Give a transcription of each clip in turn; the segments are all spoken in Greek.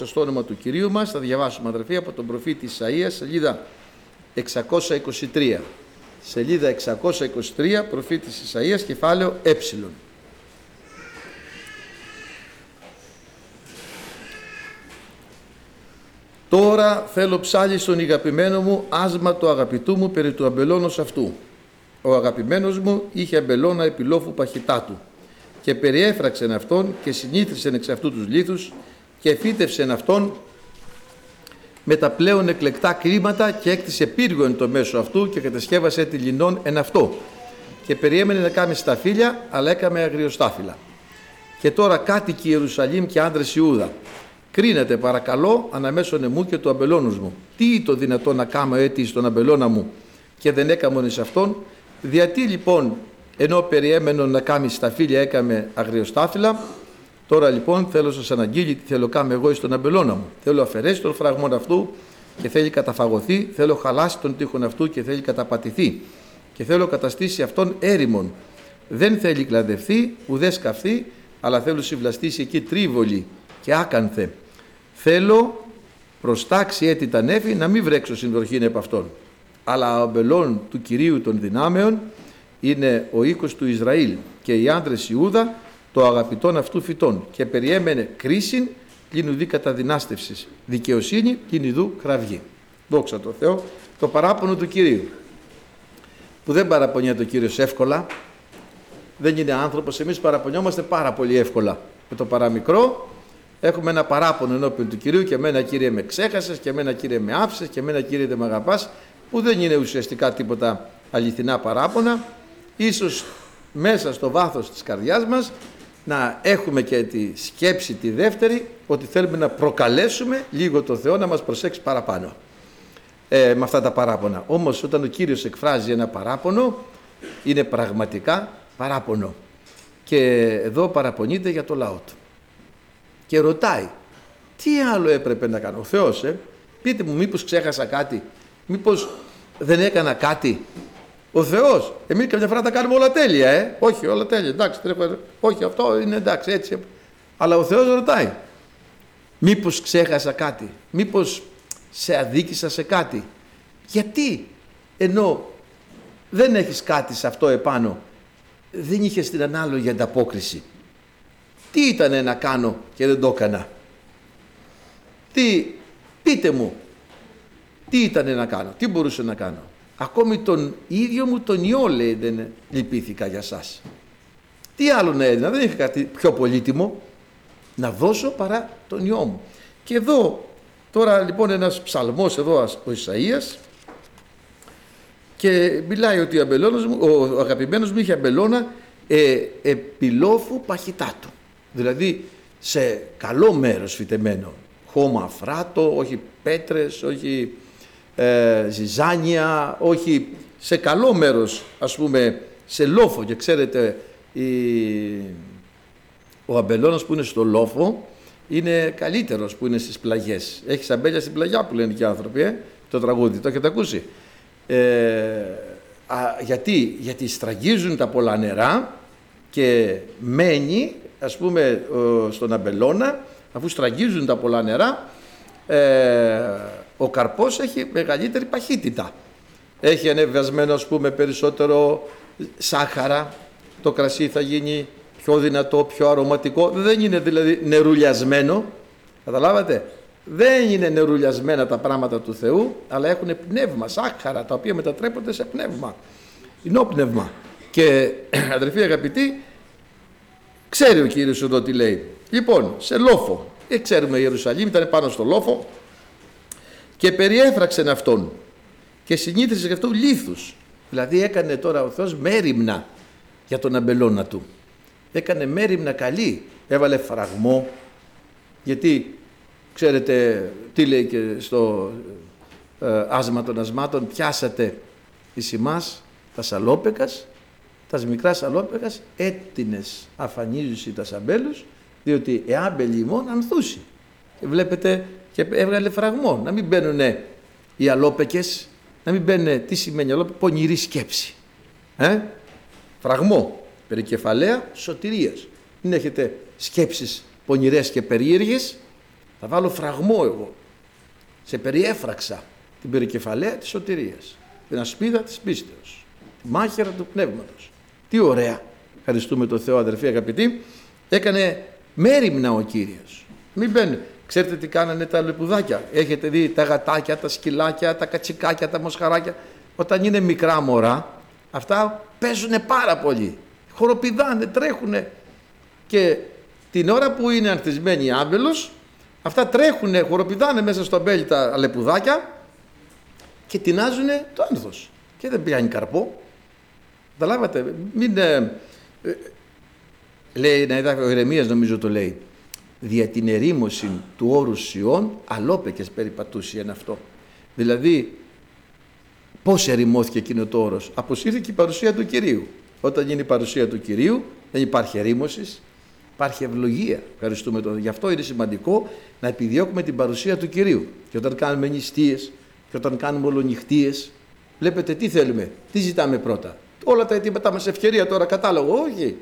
Στο όνομα του Κυρίου μας θα διαβάσουμε, αδερφοί, από τον προφήτη Ισαΐα, σελίδα 623. Σελίδα 623, προφήτης Ισαΐας, κεφάλαιο Ε. Τώρα θέλω ψάλι στον αγαπημένο μου, άσμα το αγαπητού μου περί του αμπελώνος αυτού. Ο αγαπημένος μου είχε αμπελώνα επιλόφου παχυτάτου και περιέφραξεν αυτόν και συνήθρισεν εξ αυτού τους λίθους και φύτευσεν αυτόν με τα πλέον εκλεκτά κλίματα και έκτισε πύργο εν το μέσο αυτού και κατασκεύασε τη λινόν εν αυτό και περιέμενε να κάνει σταφύλια, αλλά έκαμε αγριοστάφυλλα. Και τώρα κάτοικοι Ιερουσαλήμ και άντρες Ιούδα, κρίνετε παρακαλώ αναμέσων εμού και του αμπελώνους μου. Τι το δυνατό να κάνω έτη στον αμπελώνα μου και δεν έκαμον εις αυτόν? Διατί λοιπόν ενώ περιέμενον να κάνει σταφύλια έκαμε αγριοστάφυλλα? Τώρα λοιπόν θέλω σας αναγγείλει τι θέλω κάνω εγώ στον αμπελώνα μου. Θέλω αφαιρέσει τον φραγμόν αυτού και θέλει καταφαγωθεί, θέλω χαλάσει τον τείχον αυτού και θέλει καταπατηθεί και θέλω καταστήσει αυτόν έρημον. Δεν θέλει κλαδευθεί ουδέ σκαφθεί, αλλά θέλω συβλαστήσει εκεί τρίβολη και άκανθε. Θέλω προστάξει έτη τα νέφη να μην βρέξω συνδορχήν επ' αυτόν. Αλλά ο αμπελών του Κυρίου των δυνάμεων είναι ο οίκος του Ισραήλ και οι άντρες Ιούδα το αγαπητόν αυτού φυτών και περιέμενε κρίσιν λινουδή καταδυνάστευσης, δικαιοσύνη λινουδού κραυγή. Δόξα τω Θεώ. Το παράπονο του Κυρίου, που δεν παραπονιέται ο Κύριος εύκολα, δεν είναι άνθρωπος, εμείς παραπονιόμαστε πάρα πολύ εύκολα. Με το παραμικρό έχουμε ένα παράπονο ενώπιον του Κυρίου και εμένα Κύριε με ξέχασες και εμένα Κύριε με άφησες και εμένα Κύριε δεν με αγαπάς, που δεν είναι ουσιαστικά τίποτα αληθινά παράπονα. Ίσως μέσα στο βάθος της καρδιάς μας να έχουμε και τη σκέψη τη δεύτερη, ότι θέλουμε να προκαλέσουμε λίγο το Θεό να μας προσέξει παραπάνω με αυτά τα παράπονα. Όμως όταν ο Κύριος εκφράζει ένα παράπονο, είναι πραγματικά παράπονο και εδώ παραπονείται για το λαό του και ρωτάει τι άλλο έπρεπε να κάνω ο Θεός, πείτε μου, μήπως ξέχασα κάτι, μήπως δεν έκανα κάτι? Ο Θεός, εμείς καμιά φορά τα κάνουμε όλα τέλεια, όχι όλα τέλεια, εντάξει, όχι αυτό είναι εντάξει έτσι, αλλά ο Θεός ρωτάει μήπως ξέχασα κάτι, μήπως σε αδίκησα σε κάτι? Γιατί ενώ δεν έχεις κάτι σε αυτό επάνω, δεν είχες την ανάλογη ανταπόκριση? Τι ήτανε να κάνω και δεν το έκανα? Πείτε μου, τι ήτανε να κάνω, τι μπορούσα να κάνω? Ακόμη τον ίδιο μου τον ιό, λέει, δεν λυπήθηκα για σας. Τι άλλο να έδινα, δεν είχα κάτι πιο πολύτιμο να δώσω παρά τον ιό μου. Και εδώ τώρα λοιπόν ένας ψαλμός εδώ ο Ισαΐας και μιλάει ότι ο αγαπημένος μου είχε αμπελώνα επιλόφου παχυτάτου, δηλαδή σε καλό μέρος φυτεμένο, χώμα αφράτο, όχι πέτρες, όχι ζυζάνια, όχι, σε καλό μέρος, ας πούμε σε λόφο. Και ξέρετε ο αμπελώνας που είναι στο λόφο είναι καλύτερος που είναι στις πλαγιές. Έχει αμπέλια στην πλαγιά που λένε και οι άνθρωποι, το τραγούδι, το έχετε ακούσει? Γιατί στραγγίζουν τα πολλά νερά και μένει, ας πούμε, στον αμπελώνα, αφού στραγγίζουν τα πολλά νερά, ο καρπός έχει μεγαλύτερη παχύτητα. Έχει ανεβασμένο, ας πούμε, περισσότερο σάχαρα, το κρασί θα γίνει πιο δυνατό, πιο αρωματικό. Δεν είναι δηλαδή νερουλιασμένο, καταλάβατε? Δεν είναι νερουλιασμένα τα πράγματα του Θεού, αλλά έχουν πνεύμα, σάχαρα, τα οποία μετατρέπονται σε πνεύμα, ινόπνευμα. Και αδερφοί αγαπητοί, ξέρει ο Κύριος εδώ τι λέει. Λοιπόν, σε λόφο, ξέρουμε η Ιερουσαλήμ ήταν πάνω στο λόφο και περιέφραξεν αυτόν και συνήθισε γι' αυτό λίθους. Δηλαδή έκανε τώρα ο Θεός μέριμνα για τον αμπελώνα του. Έκανε μέριμνα καλή, έβαλε φραγμό, γιατί ξέρετε τι λέει και στο άσμα των ασμάτων, πιάσατε εις ημάς τα σαλόπεκας, τα μικρά σαλόπεκας, έτινες αφανίζουσι τα σαμπέλους, διότι εάμπελοι ημών ανθούσι. Βλέπετε, και έβγαλε φραγμό, να μην μπαίνουν οι αλόπεκες, να μην μπαίνουν, τι σημαίνει αλόπεκες? Πονηρή σκέψη. Φραγμό, περικεφαλαία σωτηρίας. Μην έχετε σκέψεις πονηρές και περίεργες, Θα βάλω φραγμό εγώ. Σε περιέφραξα την περικεφαλαία της σωτηρίας, την ασπίδα της πίστεως, τη μάχαιρα του πνεύματος. Τι ωραία. Ευχαριστούμε τον Θεό, αδερφοί αγαπητοί. Έκανε μέριμνα ο Κύριος. Μην μπαίνει. Ξέρετε τι κάνανε τα λεπουδάκια? Έχετε δει τα γατάκια, τα σκυλάκια, τα κατσικάκια, τα μοσχαράκια? Όταν είναι μικρά μωρά, αυτά παίζουν πάρα πολύ. Χοροπηδάνε, τρέχουνε. Και την ώρα που είναι ανθισμένοι άμπελος, αυτά τρέχουνε, χοροπηδάνε μέσα στο αμπέλι τα λεπουδάκια και τεινάζουνε το άνθος. Και δεν πιάνει καρπό. Καταλάβατε, μην... λέει, ο Ηρεμίας νομίζω το λέει, δια την ερήμωση του όρους Σιών αλόπεκες περιπατούσε εν αυτό. Δηλαδή, πώς ερημώθηκε εκείνο το όρος? Αποσύρθηκε η παρουσία του Κυρίου. Όταν γίνει η παρουσία του Κυρίου, δεν υπάρχει ερήμωση, υπάρχει ευλογία. Ευχαριστούμε τον. Γι' αυτό είναι σημαντικό να επιδιώκουμε την παρουσία του Κυρίου. Και όταν κάνουμε νηστείες, και όταν κάνουμε ολονυχτίες, βλέπετε τι θέλουμε, τι ζητάμε πρώτα? Όλα τα αιτήματά μας ευκαιρία τώρα, κατάλογο? Όχι.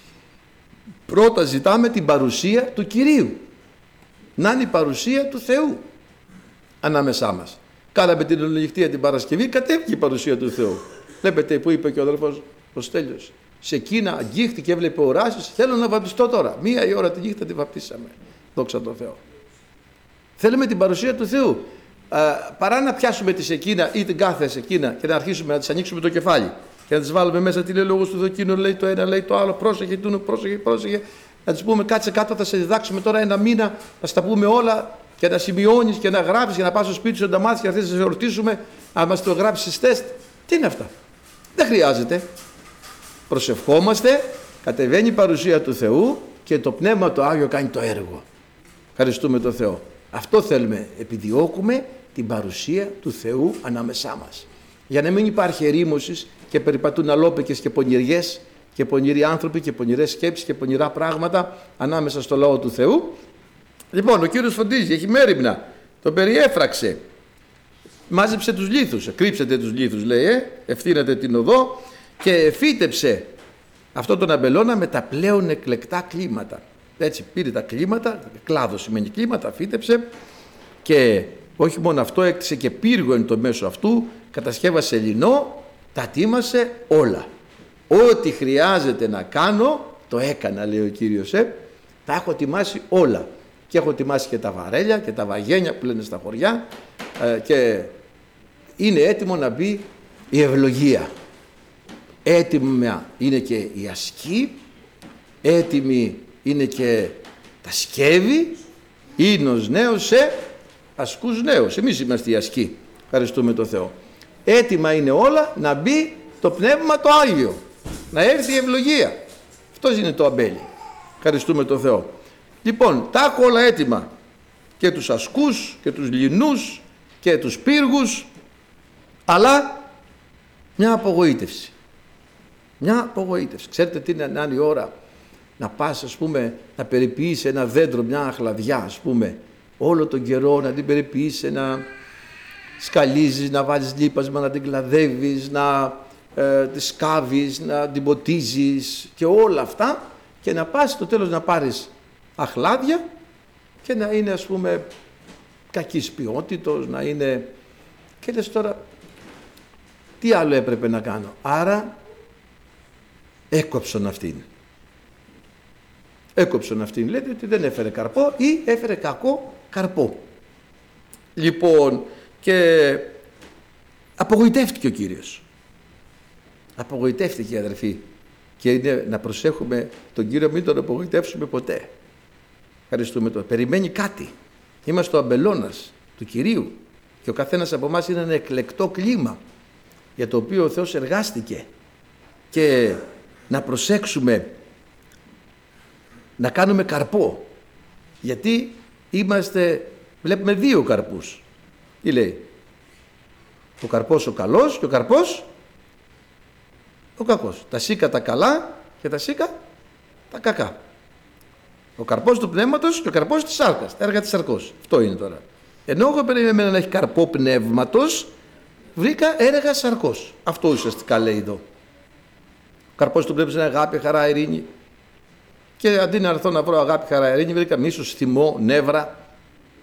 Πρώτα ζητάμε την παρουσία του Κυρίου. Να είναι η παρουσία του Θεού ανάμεσά μας. Κάναμε την ολονυχτία την Παρασκευή, κατέβηκε η παρουσία του Θεού. Βλέπετε που είπε και ο αδελφός ο Στέλιος. Σε εκείνα αγγίχτηκε, έβλεπε οράσεις. Θέλω να βαπτιστώ τώρα. 1 η ώρα τη νύχτα τη βαπτίσαμε. Δόξα τω Θεώ. Θέλουμε την παρουσία του Θεού. Παρά να πιάσουμε τη σεκίνα ή την κάθε σεκίνα και να αρχίσουμε να τις ανοίξουμε το κεφάλι και να τις βάλουμε μέσα, τι λέει λόγος του δοκίνου, λέει το ένα, λέει το άλλο, πρόσεχε, πρόσεχε. Να τις πούμε κάτσε κάτω, θα σε διδάξουμε τώρα 1 μήνα, θα στα πούμε όλα και να σημειώνεις και να γράψεις και να πας στο σπίτι σου να τα μάθεις και να θες να σε ρωτήσουμε, αν μας το γράψεις τεστ. Τι είναι αυτά? Δεν χρειάζεται. Προσευχόμαστε, κατεβαίνει η παρουσία του Θεού και το Πνεύμα το Άγιο κάνει το έργο. Ευχαριστούμε τον Θεό. Αυτό θέλουμε, επιδιώκουμε την παρουσία του Θεού ανάμεσά μας. Για να μην υπάρχει ερήμωση και περιπατούν αλόπεκες και πονηριές και πονηροί άνθρωποι και πονηρές σκέψεις και πονηρά πράγματα ανάμεσα στο λαό του Θεού. Λοιπόν, ο Κύριος φροντίζει, έχει μέριμνα, τον περιέφραξε, μάζεψε τους λίθους, κρύψετε τους λίθους λέει, ευθύνατε την οδό και φύτεψε αυτό τον αμπελώνα με τα πλέον εκλεκτά κλίματα. Έτσι πήρε τα κλίματα, κλάδο σημαίνει κλίματα, φύτεψε και όχι μόνο αυτό, έκτισε και πύργο εν το μέσο αυτού, κατασκεύασε λινό, τα τίμασε όλα. Ό,τι χρειάζεται να κάνω, το έκανα λέει ο Κύριος, τα έχω τιμάσει όλα. Και έχω τιμάσει και τα βαρέλια και τα βαγένια που λένε στα χωριά και είναι έτοιμο να μπει η ευλογία. Έτοιμα είναι και η ασκή, έτοιμη είναι και τα σκεύη, ίνος νέος σε ασκούς νέους. Εμείς είμαστε οι ασκοί, ευχαριστούμε τον Θεό. Έτοιμα είναι όλα να μπει το Πνεύμα το Άγιο, να έρθει η ευλογία. Αυτός είναι το αμπέλι, ευχαριστούμε τον Θεό. Λοιπόν, τα έχω όλα έτοιμα, και τους ασκούς και τους λινούς και τους πύργους, αλλά μια απογοήτευση. Μια απογοήτευση. Ξέρετε τι είναι να είναι η ώρα να πας, ας πούμε, να περιποιείς ένα δέντρο, μια αχλαδιά, ας πούμε, όλο τον καιρό να την περιποιείς, να σκαλίζεις, να βάζεις λίπασμα, να την κλαδεύεις, να τη σκάβεις, να την ποτίζεις και όλα αυτά, και να πας στο τέλος να πάρεις αχλάδια και να είναι, ας πούμε, κακής ποιότητος, να είναι... Και λες τώρα, τι άλλο έπρεπε να κάνω? Άρα έκοψον αυτήν. Έκοψον αυτήν. Λέτε ότι δεν έφερε καρπό ή έφερε κακό καρπό. Λοιπόν, και απογοητεύτηκε ο Κύριος. Απογοητεύτηκε, αδερφοί. Και είναι να προσέχουμε τον Κύριο, μην τον απογοητεύσουμε ποτέ. Ευχαριστούμε τον. Περιμένει κάτι. Είμαστε ο αμπελώνας του Κυρίου και ο καθένας από εμάς είναι ένα εκλεκτό κλίμα για το οποίο ο Θεός εργάστηκε, και να προσέξουμε να κάνουμε καρπό, γιατί βλέπουμε 2 καρπούς. Τι λέει? Ο καρπός ο καλός και ο καρπός ο κακός. Τα σίκα τα καλά και τα σίκα τα κακά. Ο καρπός του πνεύματος και ο καρπός της σάρκας. Τα έργα της σαρκός. Αυτό είναι τώρα. Ενώ εγώ περίμενα να έχει καρπό πνεύματος, βρήκα έργα σαρκός. Αυτό ουσιαστικά λέει εδώ. Ο καρπός του πνεύματος είναι αγάπη, χαρά, ειρήνη. Και αντί να έρθω να βρω αγάπη, χαρά, ειρήνη, βρήκα μίσος, θυμό, νεύρα.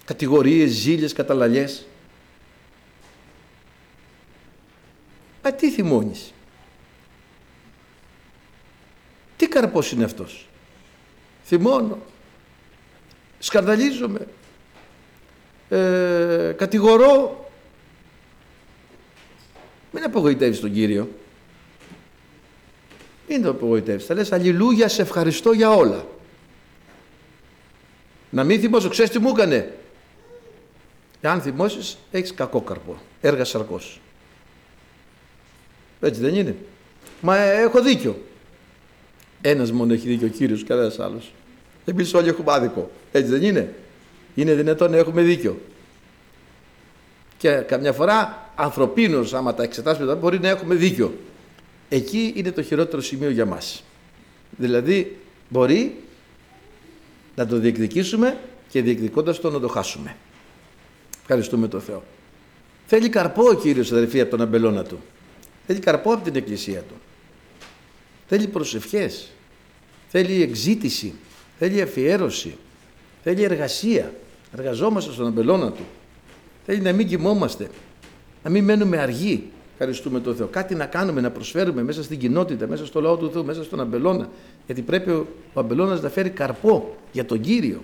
κατηγορίες, ζήλιες, καταλαλιές. Μα τι θυμώνεις? Τι καρπός είναι αυτός? Θυμώνω, σκανδαλίζομαι, κατηγορώ. Μην απογοητεύεις τον Κύριο. Μην το απογοητεύεις. Θα λες αλληλούια, σε ευχαριστώ για όλα. Να μην θυμώσω, ξέρεις τι μου έκανε? Εάν θυμώσεις, έχεις κακό καρπό, έργα σαρκός. Έτσι δεν είναι? Μα έχω δίκιο. Ένας μόνο έχει δίκιο, ο Κύριος, κανένας άλλος. Εμείς όλοι έχουμε άδικο. Έτσι δεν είναι? Είναι δυνατόν να έχουμε δίκιο? Και καμιά φορά ανθρωπίνως, άμα τα εξετάσουμε, μπορεί να έχουμε δίκιο. Εκεί είναι το χειρότερο σημείο για μας. Δηλαδή μπορεί να το διεκδικήσουμε και διεκδικώντας το να το χάσουμε. Ευχαριστούμε τον Θεό. Θέλει καρπό ο Κύριος, αδερφοί, από τον αμπελώνα του. Θέλει καρπό από την εκκλησία του. Θέλει προσευχές. Θέλει εξζήτηση. Θέλει αφιέρωση. Θέλει εργασία. Εργαζόμαστε στον αμπελώνα του. Θέλει να μην κοιμόμαστε. Να μην μένουμε αργοί. Ευχαριστούμε τον Θεό. Κάτι να κάνουμε, να προσφέρουμε μέσα στην κοινότητα, μέσα στο λαό του Θεού, μέσα στον αμπελώνα. Γιατί πρέπει ο αμπελώνας να φέρει καρπό για τον Κύριο.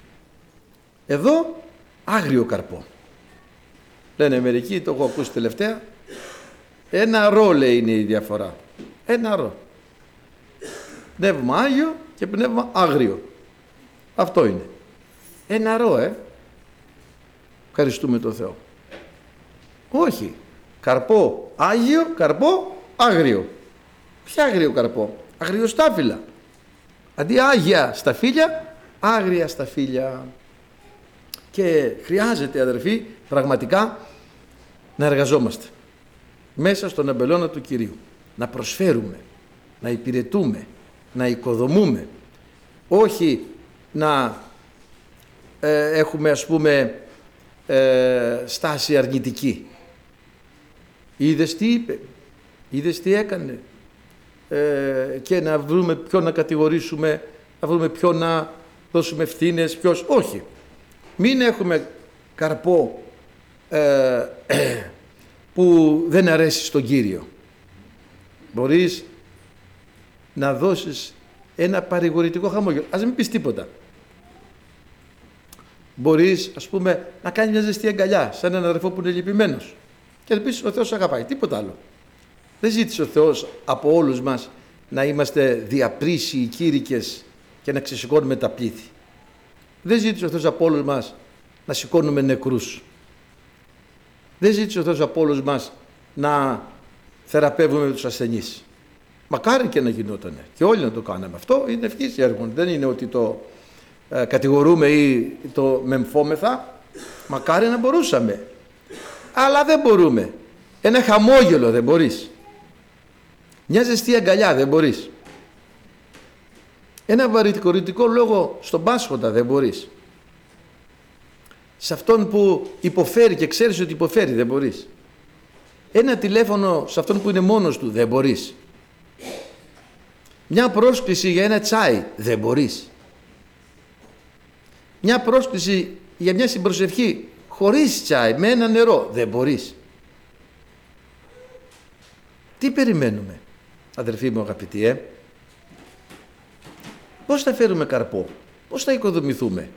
Εδώ άγριο καρπό. Λένε μερικοί, το έχω ακούσει τελευταία, ένα ρο λέει είναι η διαφορά. Ένα ρο. Πνεύμα άγιο και πνεύμα άγριο. Αυτό είναι. Ένα ρο, Ευχαριστούμε τον Θεό. Όχι. Καρπό άγιο, καρπό άγριο. Ποια άγριο καρπό? Αγριοστάφυλλα. Αντί άγια σταφύλια, άγρια σταφύλια. Και χρειάζεται, αδερφοί, πραγματικά να εργαζόμαστε μέσα στον αμπελώνα του Κυρίου. Να προσφέρουμε, να υπηρετούμε, να οικοδομούμε. Όχι να έχουμε, ας πούμε, στάση αρνητική. Είδες τι είπε, είδες τι έκανε, και να βρούμε ποιον να κατηγορήσουμε, να βρούμε ποιον να δώσουμε ευθύνες, ποιος. Όχι. Μην έχουμε καρπό που δεν αρέσει στον Κύριο. Μπορείς να δώσεις ένα παρηγορητικό χαμόγελο. Ας μην πεις τίποτα. Μπορείς, ας πούμε, να κάνεις μια ζεστή αγκαλιά σαν έναν αδερφό που είναι λυπημένος και να πεις ο Θεός αγαπάει. Τίποτα άλλο. Δεν ζήτησε ο Θεός από όλους μας να είμαστε διαπρίσιοι κήρυκες και να ξεσηκώνουμε τα πλήθη. Δεν ζήτησε ο Θεός από όλους μας να σηκώνουμε νεκρούς. Δεν ζήτησε ο Θεός από όλους μας να θεραπεύουμε τους ασθενείς. Μακάρι και να γινότανε και όλοι να το κάναμε. Αυτό είναι ευχής έργων. Δεν είναι ότι το κατηγορούμε ή το μεμφόμεθα. Μακάρι να μπορούσαμε. Αλλά δεν μπορούμε. Ένα χαμόγελο δεν μπορείς. Μια ζεστή αγκαλιά δεν μπορείς. Ένα βαρυτικορητικό λόγο στον πάσχοντα δεν μπορείς. Σε αυτόν που υποφέρει και ξέρεις ότι υποφέρει δεν μπορείς. Ένα τηλέφωνο σε αυτόν που είναι μόνος του δεν μπορείς. Μια πρόσκληση για ένα τσάι δεν μπορείς. Μια πρόσκληση για μια συμπροσευχή χωρίς τσάι, με ένα νερό, δεν μπορείς. Τι περιμένουμε, αδερφοί μου αγαπητοί, Πώς θα φέρουμε καρπό, πώς θα οικοδομηθούμε?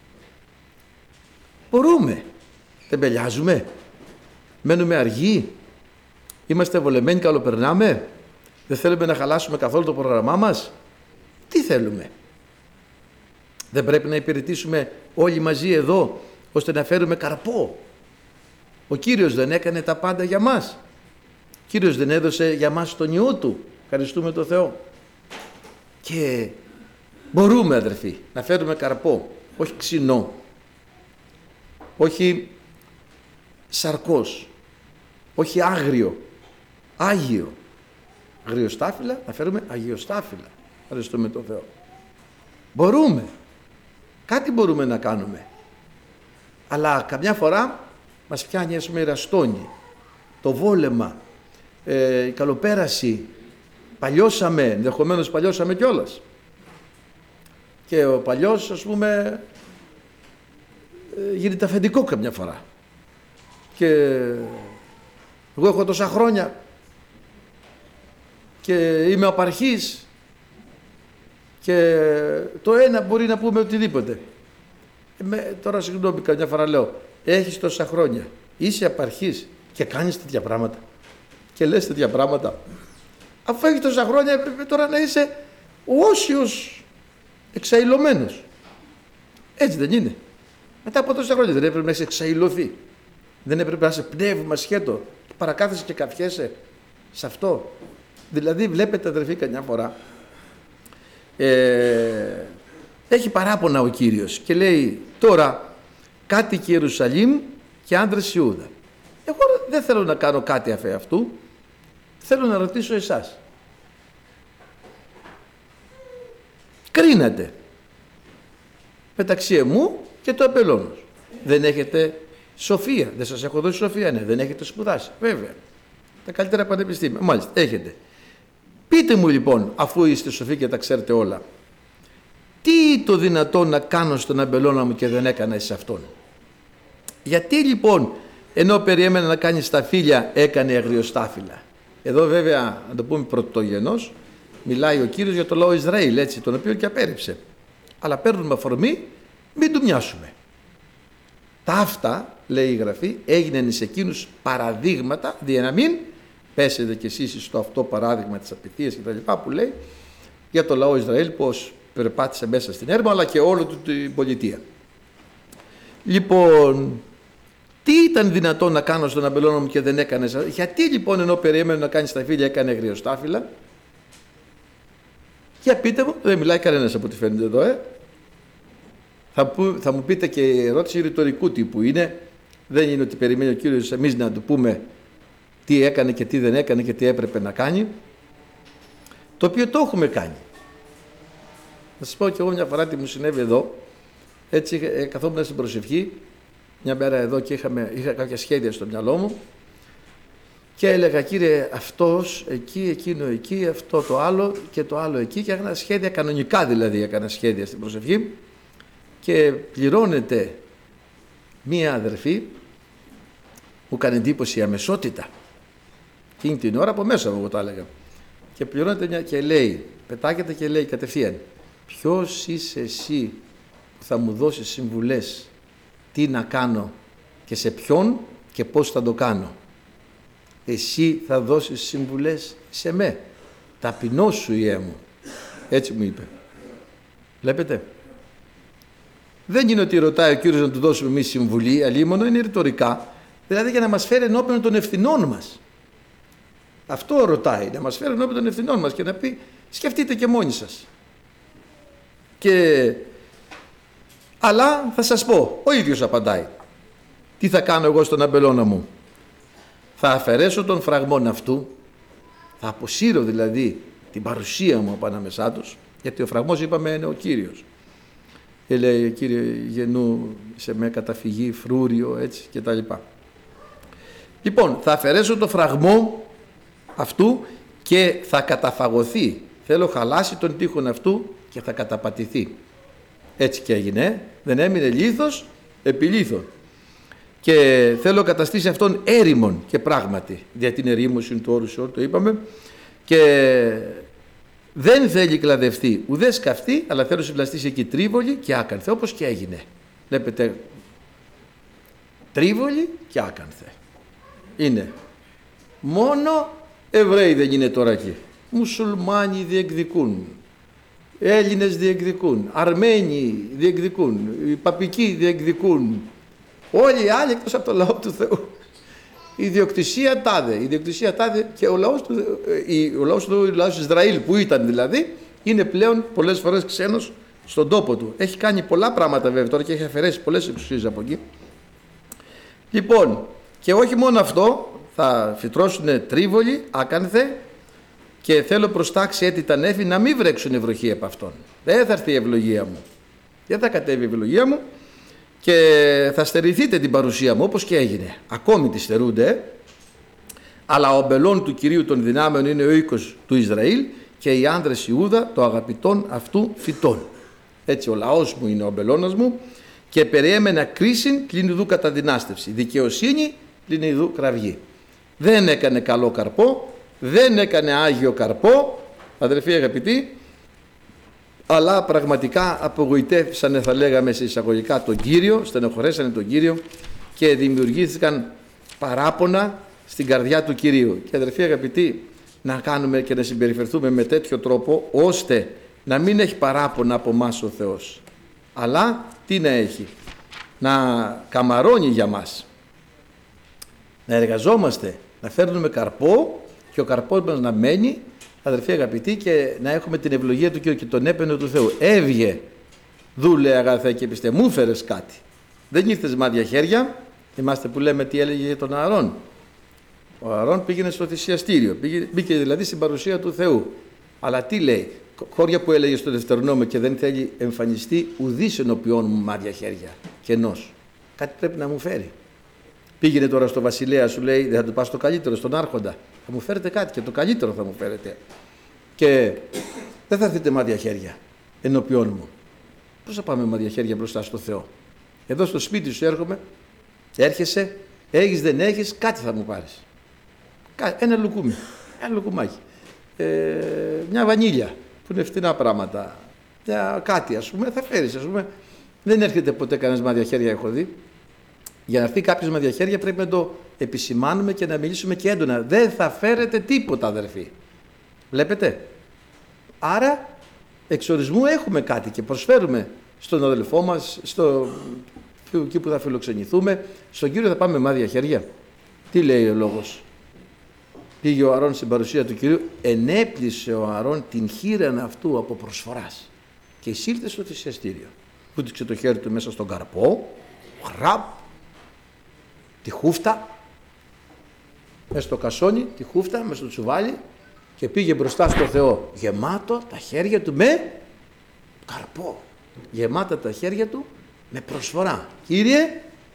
Μπορούμε. Τεμπελιάζουμε, μένουμε αργοί, είμαστε βολεμένοι, καλοπερνάμε, δεν θέλουμε να χαλάσουμε καθόλου το πρόγραμμά μας. Τι θέλουμε? Δεν πρέπει να υπηρετήσουμε όλοι μαζί εδώ ώστε να φέρουμε καρπό? Ο Κύριος δεν έκανε τα πάντα για μας? Ο Κύριος δεν έδωσε για μας τον Υιό Του? Ευχαριστούμε τον Θεό. Και μπορούμε, αδερφοί, να φέρουμε καρπό, όχι ξινό, όχι σαρκός, όχι άγριο, άγιο. Αγριοστάφυλλα, να φέρουμε αγιοστάφυλλα. Ευχαριστούμε τον Θεό. Μπορούμε. Κάτι μπορούμε να κάνουμε. Αλλά καμιά φορά μας πιάνει, ας πούμε, η ραστόνη, το βόλεμα, η καλοπέραση. Παλιώσαμε, ενδεχομένως παλιώσαμε κιόλας. Και ο παλιός, ας πούμε, γίνεται αφεντικό καμιά φορά. Και εγώ έχω τόσα χρόνια και είμαι απαρχής και το ένα μπορεί να πούμε οτιδήποτε. Τώρα συγγνώμη, καμιά φορά λέω, έχεις τόσα χρόνια, είσαι απαρχής και κάνεις τέτοια πράγματα και λες τέτοια πράγματα. Αφού έχεις τόσα χρόνια έπρεπε τώρα να είσαι όσιος εξαϊλωμένος. Έτσι δεν είναι? Μετά από τόσα χρόνια δεν έπρεπε να είσαι εξαϊλωθεί? Δεν έπρεπε να είσαι πνεύμα σχέτο και παρακάθεσαι και καφιέσαι σε αυτό? Δηλαδή βλέπετε αδερφοί καμιά φορά έχει παράπονα ο Κύριος και λέει τώρα κάτοικοι Ιερουσαλήμ και άντρες Ιούδα. Εγώ δεν θέλω να κάνω κάτι αφ' αυτού, θέλω να ρωτήσω εσάς. Κρίνατε μεταξύ εμού και του αμπελώνος. Δεν έχετε σοφία, δεν σας έχω δώσει σοφία? Ναι. Δεν έχετε σπουδάσει? Βέβαια. Τα καλύτερα πανεπιστήμια. Μάλιστα, έχετε. Πείτε μου λοιπόν, αφού είστε σοφοί και τα ξέρετε όλα, τι το δυνατόν να κάνω στον αμπελώνα μου και δεν έκανα σε αυτόν? Γιατί λοιπόν ενώ περιέμενε να κάνει σταφύλια έκανε αγριοστάφυλλα? Εδώ βέβαια, να το πούμε πρωτογενώς, μιλάει ο Κύριος για το λαό Ισραήλ, έτσι, τον οποίο και απέρριψε. Αλλά παίρνουμε αφορμή, μην του μοιάσουμε. Τα αυτά, λέει η Γραφή, έγιναν σε εκείνους παραδείγματα, για να μην πέσετε κι εσείς στο αυτό παράδειγμα της απειθίας και τα λοιπά που λέει για το λαό Ισραήλ, πως περπάτησε μέσα στην έρημο, αλλά και όλη του την πολιτεία. Λοιπόν, τι ήταν δυνατόν να κάνω στον αμπελώνα μου και δεν έκανες? Γιατί λοιπόν ενώ περιέμενε να κάνει σταφύλια έκανε αγριοστάφυλλα? Για πείτε μου, δεν μιλάει κανένας από ό,τι φαίνεται εδώ, Θα μου πείτε και η ερώτηση ρητορικού τύπου είναι, δεν είναι ότι περιμένει ο Κύριος εμείς να του πούμε τι έκανε και τι δεν έκανε και τι έπρεπε να κάνει, το οποίο το έχουμε κάνει. Να σας πω και εγώ μια φορά τι μου συνέβη εδώ, έτσι καθόμουν στην προσευχή, μια μέρα εδώ και είχα κάποια σχέδια στο μυαλό μου και έλεγα, Κύριε, αυτός εκεί, εκείνο εκεί, αυτό το άλλο και το άλλο εκεί, και έκανα σχέδια κανονικά, δηλαδή έκανα σχέδια στην προσευχή. Και πληρώνεται μία αδερφή, μου κάνει εντύπωση η αμεσότητα εκείνη την ώρα, από μέσα μου εγώ τα έλεγα, και πληρώνεται μια και λέει, πετάγεται και λέει κατευθείαν, ποιος είσαι εσύ που θα μου δώσεις συμβουλές τι να κάνω και σε ποιον και πώς θα το κάνω? Εσύ θα δώσεις συμβουλές σε με, ταπεινός σου Ιε μου. Έτσι μου είπε. Βλέπετε, δεν είναι ότι ρωτάει ο Κύριος να του δώσουμε εμείς συμβουλή, αλίμονο, είναι ρητορικά, δηλαδή για να μας φέρει ενώπιον των ευθυνών μας. Αυτό ρωτάει, να μας φέρει ενώπιον των ευθυνών μας και να πει, σκεφτείτε και μόνοι σας. Αλλά θα σας πω, ο ίδιος απαντάει. Τι θα κάνω εγώ στον αμπελώνα μου? Θα αφαιρέσω τον φραγμόν αυτού, θα αποσύρω δηλαδή την παρουσία μου από ανάμεσά τους, γιατί ο φραγμός είπαμε είναι ο Κύριος. Και λέει, Κύριε γεννού, σε με καταφυγή, φρούριο, έτσι και τα λοιπά. Λοιπόν, θα αφαιρέσω το φραγμό αυτού και θα καταφαγωθεί. Θέλω χαλάσει τον τείχον αυτού και θα καταπατηθεί. Έτσι και έγινε, δεν έμεινε λίθος επί λίθον. Και θέλω καταστήσει αυτόν έρημον, και πράγματι, δια την ερήμωση του όρου σε όρου, το είπαμε, και δεν θέλει κλαδευτεί ουδέ σκαφτεί, αλλά θέλω συμπλαστήσει εκεί τρίβολη και άκανθε, όπως και έγινε. Βλέπετε, τρίβολη και άκανθε. Είναι. Μόνο Εβραίοι δεν είναι τώρα εκεί. Μουσουλμάνοι διεκδικούν, Έλληνες διεκδικούν, Αρμένοι διεκδικούν, οι παπικοί διεκδικούν, όλοι οι άλλοι εκτός από το λαό του Θεού. Η ιδιοκτησία τάδε, και ο λαός του Ισραήλ που ήταν δηλαδή, είναι πλέον πολλές φορές ξένος στον τόπο του. Έχει κάνει πολλά πράγματα βέβαια τώρα και έχει αφαιρέσει πολλές εξουσίες από εκεί. Λοιπόν, και όχι μόνο αυτό, θα φυτρώσουν τρίβολοι, άκανθε, και θέλω προστάξει έτη τα νέφη να μην βρέξουν ευλογία από αυτόν. Δεν θα έρθει η ευλογία μου. Δεν θα κατέβει η ευλογία μου και θα στερηθείτε την παρουσία μου, όπως και έγινε. Ακόμη τη στερούνται, αλλά ο αμπελών του Κυρίου των δυνάμεων είναι ο οίκος του Ισραήλ και οι άνδρες Ιούδα το αγαπητόν αυτού φυτών. Έτσι ο λαός μου είναι ο αμπελώνας μου Και περιέμενα κρίσιν πλην ουδού καταδυνάστευση. Δικαιοσύνη πλην ουδού κραυγή. Δεν έκανε καλό καρπό, δεν έκανε άγιο καρπό, αδελφοί αγαπητοί, αλλά πραγματικά απογοητεύσανε, θα λέγαμε σε εισαγωγικά, τον Κύριο, στενοχωρέσανε τον Κύριο και δημιουργήθηκαν παράπονα στην καρδιά του Κυρίου. Και αδελφοί αγαπητοί, να κάνουμε και να συμπεριφερθούμε με τέτοιο τρόπο, ώστε να μην έχει παράπονα από εμάς ο Θεός, αλλά τι να έχει, να καμαρώνει για μας, να εργαζόμαστε, να φέρνουμε καρπό και ο καρπός μας να μένει, αδελφοί αγαπητοί, και να έχουμε την ευλογία του Κύριου και τον έπαινο του Θεού. Έβγε, δούλε αγαθέ και πιστε, μου φέρες κάτι. Δεν ήρθες μάτια χέρια. Θυμάστε που λέμε τι έλεγε για τον Ααρών. Ο Ααρών πήγαινε στο θυσιαστήριο, μπήκε δηλαδή στην παρουσία του Θεού. Αλλά τι λέει, χώρια που έλεγε στο Δευτερονόμιο και δεν θέλει εμφανιστεί ουδής ενωπιών μου μάτια χέρια. Κενός. Κάτι πρέπει να μου φέρει. Πήγαινε τώρα στο βασιλέα, σου λέει, δεν θα του πας το καλύτερο, στον άρχοντα. Θα μου φέρετε κάτι και το καλύτερο θα μου φέρετε. Και δεν θα έρθετε μάτια χέρια ενωπιών μου. Πώς θα πάμε μάτια χέρια μπροστά στο Θεό? Εδώ στο σπίτι σου έρχομαι, έρχεσαι, έχεις δεν έχεις, κάτι θα μου πάρεις. Ένα λουκούμι, ένα λουκουμάκι. Μια βανίλια που είναι φτηνά πράγματα. Κάτι ας πούμε, θα φέρεις ας πούμε. Δεν έρχεται ποτέ κανένας μάτια χέρια, έχω δει. Για να έρθει κάποιος με διαχέρια πρέπει να το επισημάνουμε και να μιλήσουμε και έντονα. Δεν θα φέρετε τίποτα, αδερφοί. Βλέπετε. Άρα εξορισμού έχουμε κάτι και προσφέρουμε στον αδελφό μας, εκεί που θα φιλοξενηθούμε, στον Κύριο θα πάμε με μάδια χέρια. Τι λέει ο λόγος? Πήγε ο Ααρών στην παρουσία του Κυρίου, ενέπλησε ο Ααρών την χείρα αυτού από προσφοράς και εισήλθε στο θυσιαστήριο. Φούτυξε το χέρι του μέσα στον καρπό, χραπ, τη χούφτα, μέσα στο κασόνι, τη χούφτα, μέσα στο τσουβάλι, και πήγε μπροστά στο Θεό, γεμάτο τα χέρια του με καρπό, γεμάτα τα χέρια του με προσφορά. Κύριε,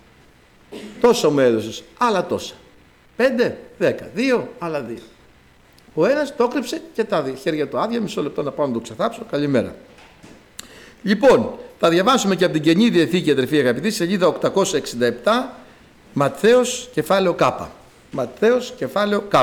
τόσα μου έδωσες, άλλα τόσα. 5, 10, 2, άλλα 2. Ο ένας το έκρυψε και τα χέρια του άδεια. Μισό λεπτό να πάω να το ξεθάψω. Καλημέρα. Λοιπόν, θα διαβάσουμε και από την Καινή Διαθήκη, αδερφοί αγαπητοί, σελίδα 867, Ματθαίος κεφάλαιο Κ. Ματθαίος κεφάλαιο Κ.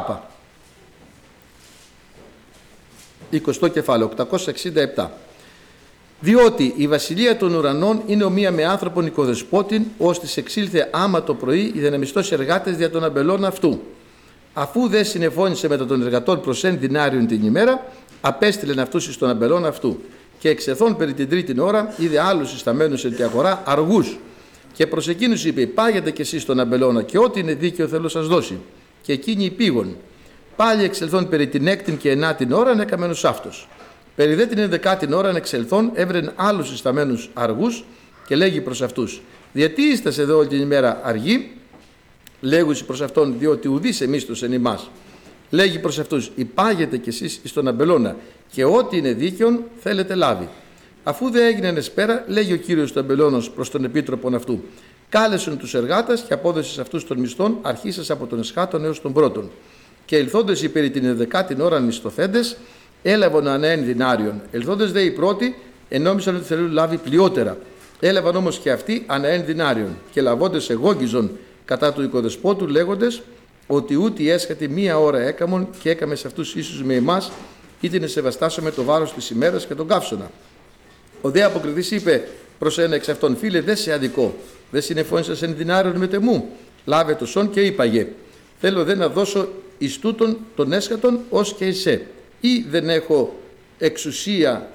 20 κεφάλαιο, 867. Διότι η βασιλεία των ουρανών είναι ομοία με άνθρωπον οικοδεσπότην, ώστις εξήλθε άμα το πρωί για να μισθώσει εργάτες δια των αμπελών αυτού. Αφού δε συνεφώνησε μετά των εργατών προς 1 δινάριον την ημέρα, απέστειλεν αυτούς εις των αμπελών αυτού. Και εξεθών περί την τρίτην ώρα, είδε άλλους ισταμένους εν τη αγορά αργούς. Και προς εκείνους είπε: πάγετε κι εσείς τον αμπελώνα, και ό,τι είναι δίκαιο θέλω σας δώσει. Και εκείνοι υπήγον. Πάλι εξελθών περί την έκτην και ενάτην ώρα, έκαμενος αυτός. Περί δε την 11η ώρα εξελθών, έβρεν άλλους ισταμένους αργούς και λέγει προς αυτούς: γιατί είσαστε εδώ όλη την ημέρα αργοί? Λέγουσι προς αυτόν: διότι ουδής εμίσθος εν ημάς. Λέγει προς αυτούς: υπάγετε κι εσείς εις τον αμπελώνα, και ό,τι είναι δίκαιον θέλετε λάβει. Αφού δε έγιναν εσπέρα, λέγει ο Κύριος του αμπελώνος προς τον επίτροπον αυτού: κάλεσον τους εργάτες και απόδοσε αυτούς των μισθών, αρχίσας από τον εσχάτων έως τον πρώτον. Και ελθόντες περί την 11η ώρα μισθοθέντες, έλαβαν ανά 1 δινάριον. Ελθόντες δε οι πρώτοι, ενόμισαν ότι θέλουν λάβει πλειότερα. Έλαβαν όμως και αυτοί ανά 1 δινάριον. Και λαβώντες εγώγγιζον κατά του οικοδεσπότου, λέγοντες ότι ούτε οι έσχατοι 1 ώρα έκαμον, και έκαμε σε αυτούς ίσους με εμάς, είτε να σεβαστάσουμε το βάρος της ημέρας και τον καύσωνα. Ο δε αποκριθής είπε προς ένα εξ αυτών: φίλε, δε σε αδικό, δε συνεφώνησας 1 δινάριον με τεμού. Λάβε το σον και είπαγε: θέλω δε να δώσω εις τούτον των έσχατων ως και εσέ. Ή δεν έχω εξουσία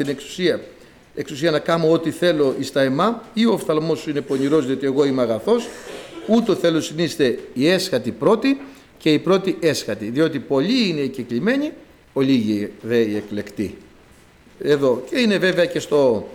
να κάνω ό,τι θέλω εις τα εμά, ή ο οφθαλμός σου είναι πονηρός διότι εγώ είμαι αγαθός, ούτω θέλω συνείστε οι έσχατοι πρώτοι και οι πρώτοι έσχατοι, διότι πολλοί είναι οι κεκλημένοι, ολίγοι δε οι εκλεκτοί. Εδώ, και είναι βέβαια και στο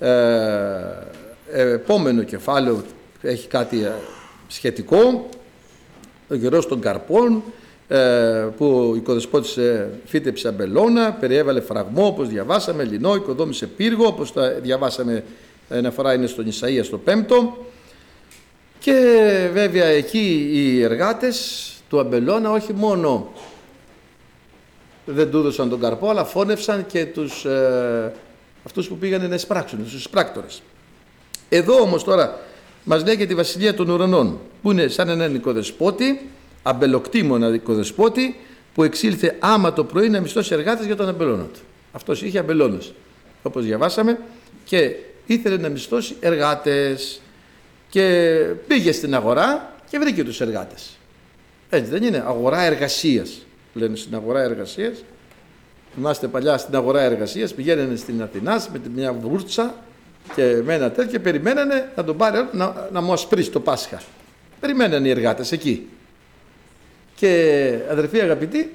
επόμενο κεφάλαιο έχει κάτι σχετικό, ο καιρός των καρπών, που ο οικοδεσπότης φύτεψε αμπελώνα, περιέβαλε φραγμό όπως διαβάσαμε, λινό, οικοδόμησε πύργο όπως τα διαβάσαμε ένα φορά, είναι στον Ισαΐα στο 5ο. Και βέβαια εκεί οι εργάτες του αμπελώνα όχι μόνο δεν του έδωσαν τον καρπό, αλλά φώνευσαν και αυτούς που πήγανε να εισπράξουν, τους εισπράκτορες. Εδώ όμως τώρα μας λέει και τη βασιλεία των ουρανών, που είναι σαν έναν οικοδεσπότη, αμπελοκτήμονα οικοδεσπότη, που εξήλθε άμα το πρωί να μισθώσει εργάτες για τον αμπελώνα του. Αυτός είχε αμπελώνες, όπως διαβάσαμε, και ήθελε να μισθώσει εργάτες. Και πήγε στην αγορά και βρήκε τους εργάτες. Έτσι δεν είναι? Αγορά εργασίας. Λένε στην αγορά εργασίας. Θυμάστε παλιά στην αγορά εργασίας, πηγαίνανε στην Αθηνά με μια βούρτσα και με ένα τέτοιο και περιμένανε να τον πάρει να μου ασπρίσει το Πάσχα. Περιμένανε οι εργάτες εκεί. Και αδερφοί αγαπητοί,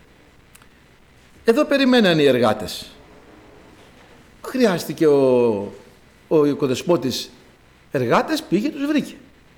εδώ περιμένανε οι εργάτες. Χρειάστηκε ο οικοδεσπότης εργάτες, πήγε, τους βρήκε.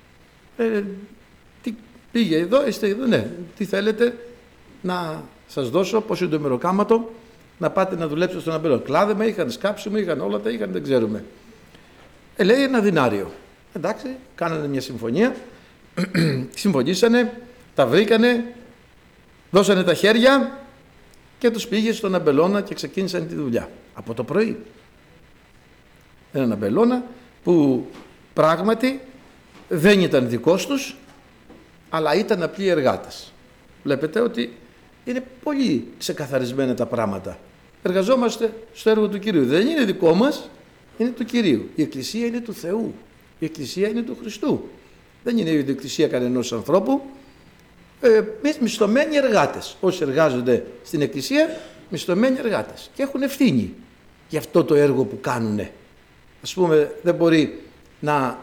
Τι πήγε εδώ, είστε εδώ, ναι, τι θέλετε να σας δώσω, πόσο είναι το μεροκάματο, να πάτε να δουλέψετε στον αμπελό. Κλάδεμα είχαν, σκάψιμο είχαν, όλα τα είχαν, δεν ξέρουμε. Λέει ένα δινάριο. Εντάξει, κάνανε μια συμφωνία, συμφωνήσανε, τα βρήκανε, δώσανε τα χέρια και τους πήγε στον αμπελώνα και ξεκίνησαν τη δουλειά. Από το πρωί. Έναν αμπελώνα που πράγματι δεν ήταν δικός τους, αλλά ήταν απλοί εργάτες. Βλέπετε ότι είναι πολύ ξεκαθαρισμένα τα πράγματα. Εργαζόμαστε στο έργο του Κυρίου. Δεν είναι δικό μας, είναι του Κυρίου. Η Εκκλησία είναι του Θεού. Η Εκκλησία είναι του Χριστού. Δεν είναι η Εκκλησία κανενός ανθρώπου. Μισθωμένοι εργάτες. Όσοι εργάζονται στην Εκκλησία, μισθωμένοι εργάτες. Και έχουν ευθύνη για αυτό το έργο που κάνουνε. Ας πούμε, δεν μπορεί να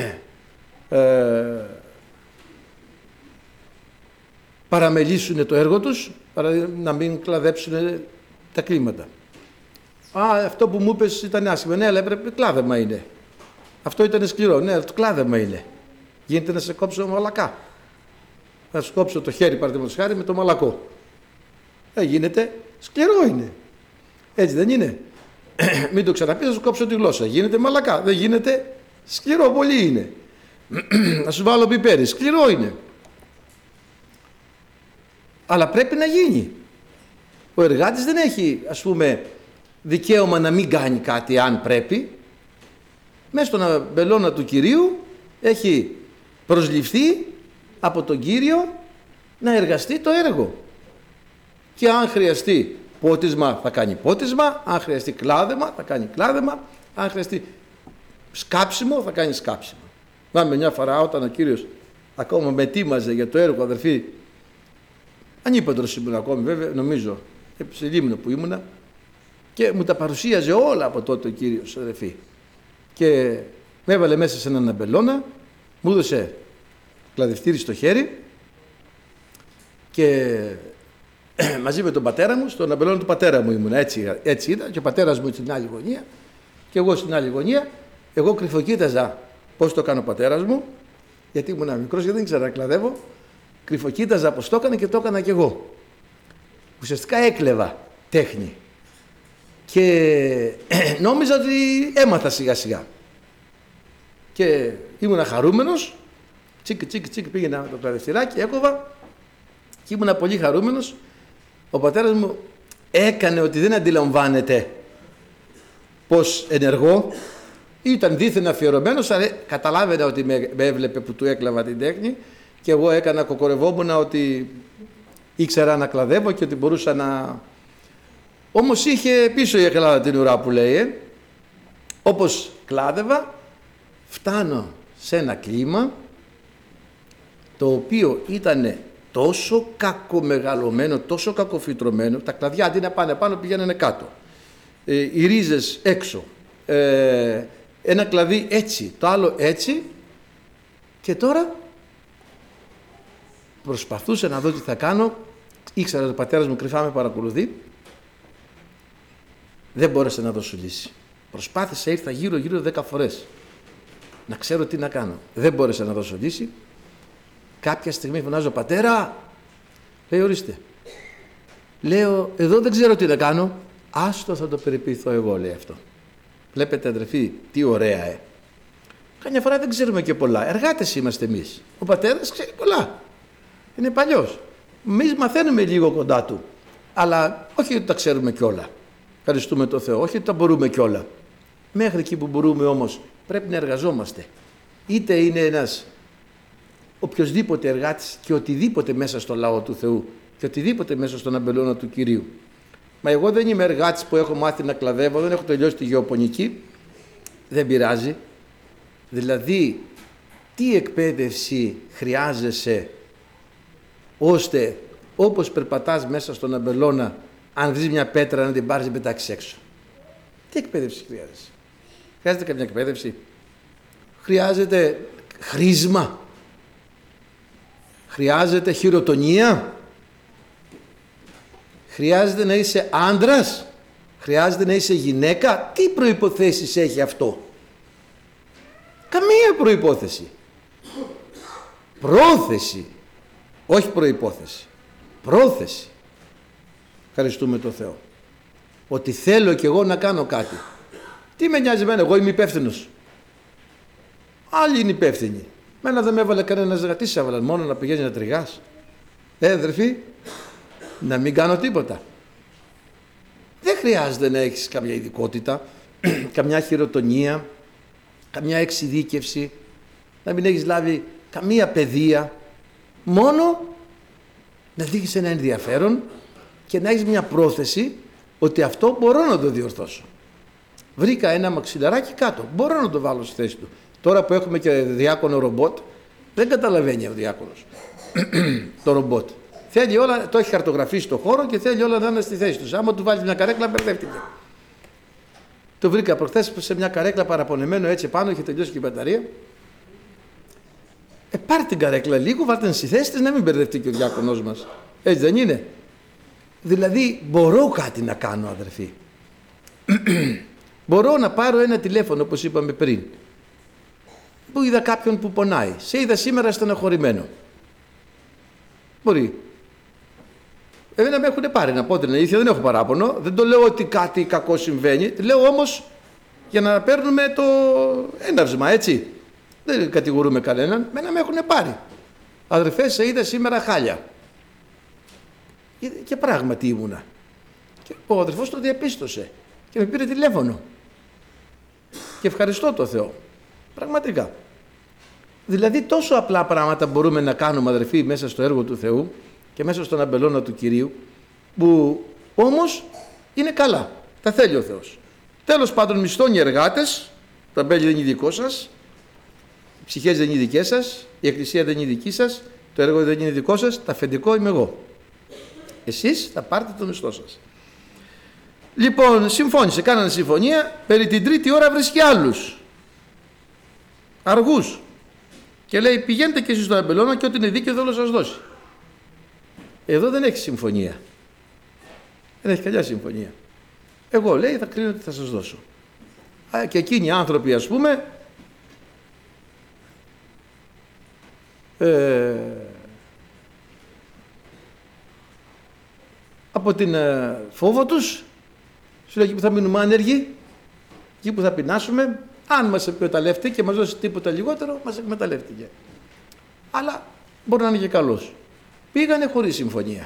παραμελήσουν το έργο τους, να μην κλαδέψουν τα κλίματα. Αυτό που μου είπες ήταν άσχημα. Ναι, αλλά έπρεπε, κλάδεμα είναι. Αυτό ήταν σκληρό. Ναι, το κλάδεμα είναι. Γίνεται να σε κόψω μαλακά. Να σου κόψω το χέρι, παραδείγματος χάρη, με το μαλακό. Γίνεται, σκληρό είναι. Έτσι δεν είναι? Μην το ξαναπείς, θα σου κόψω τη γλώσσα. Γίνεται μαλακά. Δεν γίνεται, σκληρό πολύ είναι. Να σου βάλω πιπέρι, σκληρό είναι. Αλλά πρέπει να γίνει. Ο εργάτης δεν έχει, ας πούμε, δικαίωμα να μην κάνει κάτι αν πρέπει. Μέσα στον αμπελώνα του Κυρίου έχει προσληφθεί από τον Κύριο να εργαστεί το έργο. Και αν χρειαστεί πότισμα θα κάνει πότισμα, αν χρειαστεί κλάδεμα θα κάνει κλάδεμα, αν χρειαστεί σκάψιμο θα κάνει σκάψιμο. Πάμε μια φορά όταν ο Κύριος ακόμα με ετοίμαζε για το έργο, αδερφοί, ανήπαντρος ήμουν ακόμη βέβαια, νομίζω, σε Λίμνο που ήμουνα, και μου τα παρουσίαζε όλα από τότε ο Κύριος, αδερφοί. Και με έβαλε μέσα σε έναν αμπελώνα, μου έδωσε κλαδευτήρι στο χέρι και μαζί με τον πατέρα μου, στον αμπελώνα του πατέρα μου ήμουνα, έτσι ήταν, και ο πατέρας μου στην άλλη γωνία και εγώ στην άλλη γωνία. Εγώ κρυφοκοίταζα πώς το έκανε ο πατέρας μου, γιατί ήμουν μικρός και δεν ήξερα να κλαδεύω. Κρυφοκοίταζα πώς το έκανε και το έκανα κι εγώ. Ουσιαστικά έκλεβα τέχνη και νόμιζα ότι έμαθα σιγά σιγά. Και ήμουνα χαρούμενος, τσίκ πήγαινα το κλαδευτηράκι, έκοβα και ήμουνα πολύ χαρούμενος. Ο πατέρας μου έκανε ότι δεν αντιλαμβάνεται πως ενεργώ. Ήταν δίθεν αφιερωμένος, αλλά καταλάβαινε ότι με έβλεπε που του έκλαβα την τέχνη και εγώ έκανα, κοκορευόμουν ότι ήξερα να κλαδεύω και ότι μπορούσα να... Όμως είχε πίσω η Ελλάδα την ουρά που λέει, όπως κλάδευα, φτάνω σε ένα κλίμα το οποίο ήταν τόσο κακομεγαλωμένο, τόσο κακοφυτρωμένο, τα κλαδιά αντί να πάνε πάνω πηγαίνανε κάτω, οι ρίζες έξω, ένα κλαδί έτσι, το άλλο έτσι, και τώρα προσπαθούσα να δω τι θα κάνω. Ήξερα ότι ο πατέρας μου κρυφά με παρακολουθεί. Δεν μπόρεσε να δώσω λύση. Προσπάθησα, ήρθα γύρω 10 φορές να ξέρω τι να κάνω. Δεν μπόρεσα να δώσω λύση. Κάποια στιγμή φωνάζω, πατέρα, λέει, ορίστε. Λέω, εδώ δεν ξέρω τι να κάνω. Άστο, θα το περιποιηθώ εγώ, λέει αυτό. Βλέπετε, αδερφοί, τι ωραία, Καμιά φορά δεν ξέρουμε και πολλά. Εργάτες είμαστε εμείς. Ο πατέρας ξέρει πολλά. Είναι παλιός. Εμείς μαθαίνουμε λίγο κοντά του. Αλλά όχι ότι τα ξέρουμε κιόλα. Ευχαριστούμε τον Θεό. Όχι ότι τα μπορούμε κιόλα. Μέχρι εκεί που μπορούμε όμως πρέπει να εργαζόμαστε. Είτε είναι ένας οποιοσδήποτε εργάτης και οτιδήποτε μέσα στο λαό του Θεού και οτιδήποτε μέσα στον αμπελώνα του Κυρίου. Μα εγώ δεν είμαι εργάτης που έχω μάθει να κλαδεύω, δεν έχω τελειώσει τη γεωπονική. Δεν πειράζει. Δηλαδή, τι εκπαίδευση χρειάζεσαι ώστε όπως περπατάς μέσα στον αμπελώνα, αν βρεις μια πέτρα να την πάρεις και πετάξεις έξω. Τι εκπαίδευση χρειάζεσαι? Χρειάζεται καμιά εκπαίδευση? Χρειάζεται χρήσμα? Χρειάζεται χειροτονία? Χρειάζεται να είσαι άντρας? Χρειάζεται να είσαι γυναίκα? Τι προϋποθέσεις έχει αυτό? Καμία προϋπόθεση. Πρόθεση, όχι προϋπόθεση. Πρόθεση. Ευχαριστούμε τον Θεό. Ότι θέλω κι εγώ να κάνω κάτι. Τι με νοιάζει εμένα, εγώ είμαι υπεύθυνος. Άλλοι είναι υπεύθυνοι. Μένα δεν με έβαλε κανένας εργατής, σε έβαλαν μόνο να πηγαίνει να τριγάς. Αδερφοί, να μην κάνω τίποτα. Δεν χρειάζεται να έχεις καμιά ειδικότητα, καμιά χειροτονία, καμιά εξειδίκευση, να μην έχεις λάβει καμία παιδεία. Μόνο να δείξεις ένα ενδιαφέρον και να έχεις μια πρόθεση ότι αυτό μπορώ να το διορθώσω. Βρήκα ένα μαξιλαράκι κάτω, μπορώ να το βάλω στη θέση του. Τώρα που έχουμε και διάκονο ρομπότ, δεν καταλαβαίνει ο διάκονος το ρομπότ. Θέλει όλα, το έχει χαρτογραφήσει στο χώρο και θέλει όλα να είναι στη θέση του. Άμα του βάλει μια καρέκλα, μπερδεύτηκε. Το βρήκα προχθές σε μια καρέκλα παραπονεμένο έτσι πάνω, είχε τελειώσει και η μπαταρία. Πάρε την καρέκλα λίγο, βάλτε την στη θέση της, να μην μπερδευτεί και ο διάκονος μας. Έτσι δεν είναι? Δηλαδή, μπορώ κάτι να κάνω, αδερφοί. Μπορώ να πάρω ένα τηλέφωνο, όπως είπαμε πριν, που είδα κάποιον που πονάει. Σε είδα σήμερα στεναχωρημένο. Μπορεί. Εμένα με έχουν πάρει, να πω την αλήθεια, δεν έχω παράπονο. Δεν το λέω ότι κάτι κακό συμβαίνει. Λέω όμως για να παίρνουμε το έναυσμα, έτσι. Δεν κατηγορούμε κανέναν. Εμένα με έχουν πάρει. Αδερφέ, σε είδα σήμερα χάλια. Και πράγματι ήμουνα. Και ο αδερφός το διαπίστωσε και με πήρε τηλέφωνο. Και ευχαριστώ το Θεό. Πραγματικά. Δηλαδή τόσο απλά πράγματα μπορούμε να κάνουμε, αδερφοί, μέσα στο έργο του Θεού και μέσα στον αμπελώνα του Κυρίου, που όμως είναι καλά. Τα θέλει ο Θεός. Τέλος πάντων, μισθώνει οι εργάτες, το αμπέλι δεν είναι δικό σας, οι ψυχές δεν είναι δικές σας, η εκκλησία δεν είναι δική σας, το έργο δεν είναι δικό σας, το αφεντικό είμαι εγώ. Εσείς θα πάρετε το μισθό σας. Λοιπόν, συμφώνησε, κάνανε συμφωνία, περί την τρίτη ώρα βρίσκει άλλους αργούς και λέει πηγαίνετε και εσείς στον αμπελώνα και ό,τι είναι δίκαιο θέλω να σας δώσει. Εδώ δεν έχει συμφωνία. Δεν έχει καλιά συμφωνία. Εγώ, λέει, θα κρίνω ότι θα σας δώσω. Και εκείνοι οι άνθρωποι, ας πούμε, από την φόβο τους, σου λέει εκεί που θα μείνουμε άνεργοι, εκεί που θα πεινάσουμε, αν μας εκμεταλλευτεί και μας δώσει τίποτα λιγότερο, μας εκμεταλλεύτηκε. Αλλά μπορεί να είναι και καλός. Πήγανε χωρίς συμφωνία.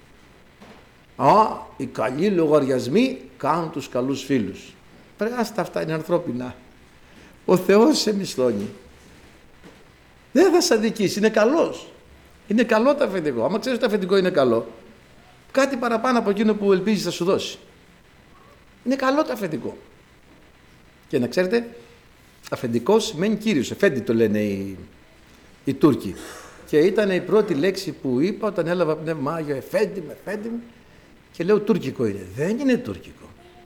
Οι καλοί λογαριασμοί κάνουν τους καλούς φίλους. Άστα, αυτά είναι ανθρώπινα. Ο Θεός σε μισθώνει. Δεν θα σε αδικήσει, είναι καλός. Είναι καλό το αφεντικό. Άμα ξέρεις ότι το αφεντικό είναι καλό, κάτι παραπάνω από εκείνο που ελπίζεις θα σου δώσει. Είναι καλό το αφεντικό. Και να ξέρετε, αφεντικό σημαίνει κύριος. Εφέντη το λένε οι Τούρκοι. Και ήταν η πρώτη λέξη που είπα όταν έλαβα πνεύμα Άγιο, εφέντη μου, και λέω τουρκικό είναι. Δεν είναι τουρκικό.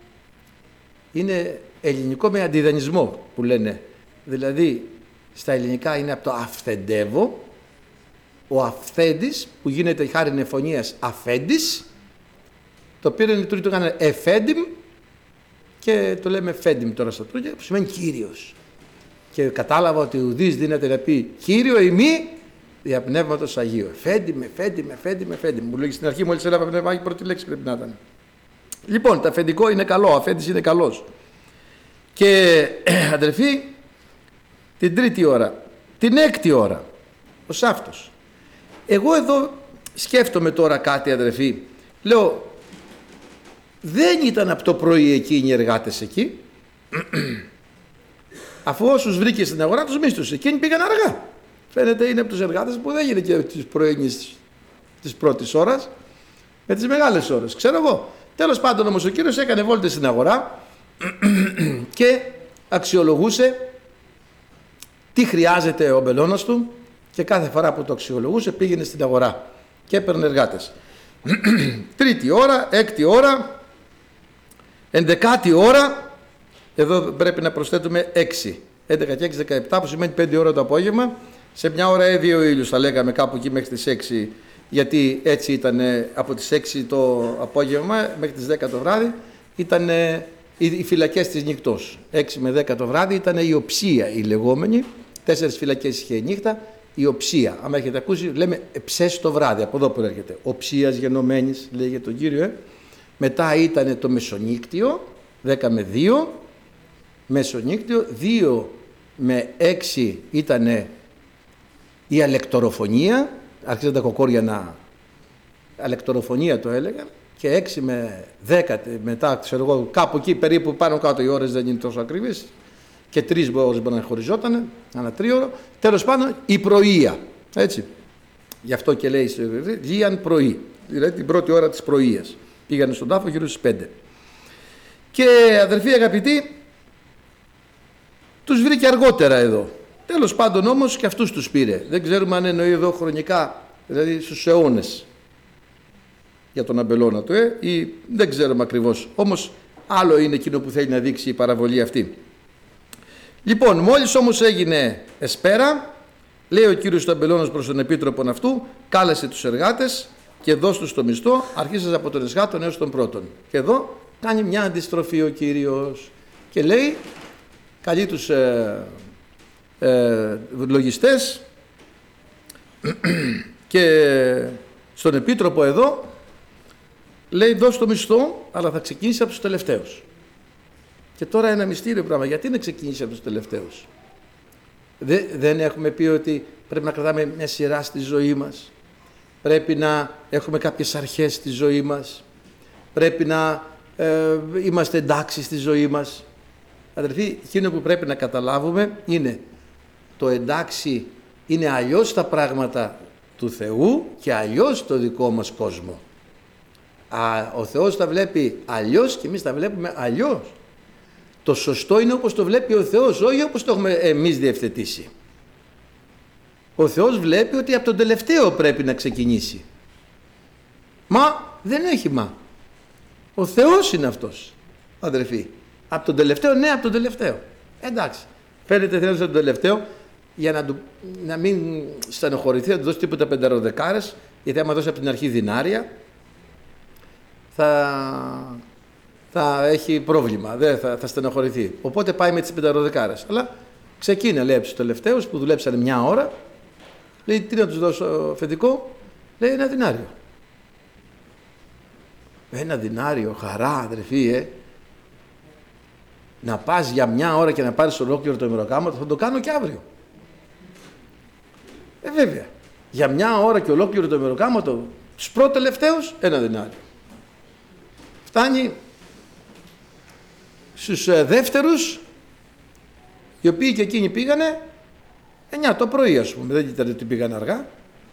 Είναι ελληνικό με αντιδανισμό που λένε. Δηλαδή στα ελληνικά είναι από το αυθεντεύω, ο αυθέντης που γίνεται χάριν εφωνίας αφέντης, το πήραν οι Τούρκοι, το έκαναν εφέντιμ και το λέμε φέντιμ τώρα στα Τούρκια, που σημαίνει κύριος. Και κατάλαβα ότι ουδής δύναται να πει κύριο ημί δια πνεύματος Αγίου. Εφέντιμ. Μου λέγει στην αρχή μόλις έλαβα πνεύμα Άγιο, πρώτη λέξη πρέπει να ήταν. Λοιπόν, το αφεντικό είναι καλό, ο αφέντης είναι καλός. Και αδερφοί, την τρίτη ώρα, την έκτη ώρα, ο Σάφτος. Εγώ εδώ σκέφτομαι τώρα κάτι, αδερφοί. Λέω, δεν ήταν από το πρωί εκείνοι οι εργάτες εκεί. Αφού όσους βρήκε στην αγορά τους μίσθωσε. Εκείνοι πήγαν αργά. Φαίνεται είναι από τους εργάτες που δεν γίνεται και τις πρωινής της πρώτης ώρας, με τις μεγάλες ώρες. Ξέρω εγώ. Τέλος πάντων όμως ο κύριος έκανε βόλτες στην αγορά και αξιολογούσε τι χρειάζεται ο αμπελώνας του και κάθε φορά που το αξιολογούσε πήγαινε στην αγορά και έπαιρνε εργάτες. Τρίτη ώρα, έκτη ώρα, 11η ώρα, εδώ πρέπει να προσθέτουμε 6. 11 και 6, 17 που σημαίνει 5 ώρα το απόγευμα. Σε μια ώρα έδιε ο ήλιος, θα λέγαμε κάπου εκεί μέχρι τις 6, γιατί έτσι ήταν από τις 6 το απόγευμα μέχρι τις 10 το βράδυ, ήταν οι φυλακές της νυχτός. 6 με 10 το βράδυ ήταν η οψία η λεγόμενη, 4 φυλακές είχε η νύχτα, η οψία. Αν έχετε ακούσει, λέμε ψες το βράδυ, από εδώ προέρχεται. Οψίας γενομένης, λέγε τον Κύριο. Μετά ήταν το μεσονύκτιο, 10 με 2, μεσονύκτιο, 2 με 6 ήταν η αλεκτοροφωνία, άρχισαν τα κοκόρια να αλεκτοροφωνία το έλεγαν, και 6 με 10 μετά, ξέρω εγώ, κάπου εκεί περίπου πάνω κάτω οι ώρες δεν είναι τόσο ακριβείς, και 3 ώρες μπορεί να χωριζόταν, ένα τρίωρο. Τέλος πάντων η πρωία, έτσι. Γι' αυτό και λέει Λίαν πρωί, δηλαδή την πρώτη ώρα της πρωίας. Πήγανε στον τάφο γύρω στις 5. Και αδερφοί αγαπητοί, τους βρήκε αργότερα εδώ. Τέλος πάντων όμως και αυτούς τους πήρε. Δεν ξέρουμε αν εννοεί εδώ χρονικά, δηλαδή στους αιώνες για τον αμπελώνα του, ή δεν ξέρουμε ακριβώς. Όμως άλλο είναι εκείνο που θέλει να δείξει η παραβολή αυτή. Λοιπόν, μόλις όμως έγινε εσπέρα, λέει ο κύριος του αμπελώνας προς τον επίτροπον αυτού, κάλεσε τους εργάτες και δώσ' τους το μισθό, αρχίζοντας από τον εσγάτον έως τον πρώτον. Και εδώ κάνει μια αντιστροφή ο Κύριος και λέει, καλεί τους λογιστές και στον επίτροπο εδώ λέει δώσ' το μισθό, αλλά θα ξεκινήσει από τους τελευταίους. Και τώρα ένα μυστήριο πράγμα, γιατί να ξεκινήσει από τους τελευταίους? Δεν έχουμε πει ότι πρέπει να κρατάμε μια σειρά στη ζωή μας, πρέπει να έχουμε κάποιες αρχές στη ζωή μας, πρέπει να είμαστε εντάξει στη ζωή μας? Αδερφοί, εκείνο που πρέπει να καταλάβουμε είναι το εντάξει είναι αλλιώς τα πράγματα του Θεού και αλλιώς το δικό μας κόσμο. Ο Θεός τα βλέπει αλλιώς και εμείς τα βλέπουμε αλλιώς. Το σωστό είναι όπως το βλέπει ο Θεός, όχι όπως το έχουμε εμείς διευθετήσει. Ο Θεός βλέπει ότι από τον τελευταίο πρέπει να ξεκινήσει. Μα δεν έχει μα. Ο Θεός είναι αυτός, αδερφοί. Από τον τελευταίο, ναι, από τον τελευταίο. Εντάξει. Φαίνεται Θεός από τον τελευταίο για να μην στενοχωρηθεί, να του δώσει τίποτα πενταροδεκάρες, γιατί άμα δώσει από την αρχή δινάρια θα έχει πρόβλημα, θα στενοχωρηθεί. Οπότε πάει με τις πενταροδεκάρες. Αλλά ξεκίνησε, λέει, από τους τελευταίους που δουλέψανε μια ώρα, λέει τι να τους δώσω αφεντικό, λέει 1 δινάριο. 1 δινάριο, χαρά αδερφοί, να πας για μια ώρα και να πάρεις ολόκληρο το ημεροκάματο, θα το κάνω και αύριο. Βέβαια, για μια ώρα και ολόκληρο το ημεροκάματο, τους πρώτους τελευταίους 1 δινάριο. Φτάνει στους δεύτερους, οι οποίοι και εκείνοι πήγανε 9 το πρωί, ας πούμε, δεν ήταν ότι πήγαν αργά.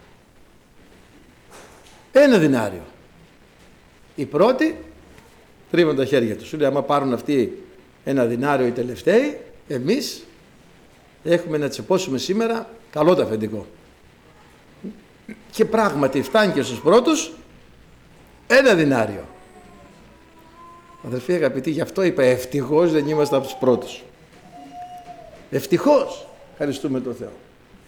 1 δινάριο. Οι πρώτοι τρίβουν τα χέρια τους. Σου λέει, άμα πάρουν αυτοί 1 δινάριο οι τελευταίοι, εμείς έχουμε να τσεπώσουμε σήμερα καλό το αφεντικό. Και πράγματι φτάνει και στους πρώτους 1 δινάριο. Αδερφοί αγαπητοί, γι' αυτό είπα ευτυχώς δεν είμαστε από τους πρώτους. Ευτυχώς, ευχαριστούμε τον Θεό.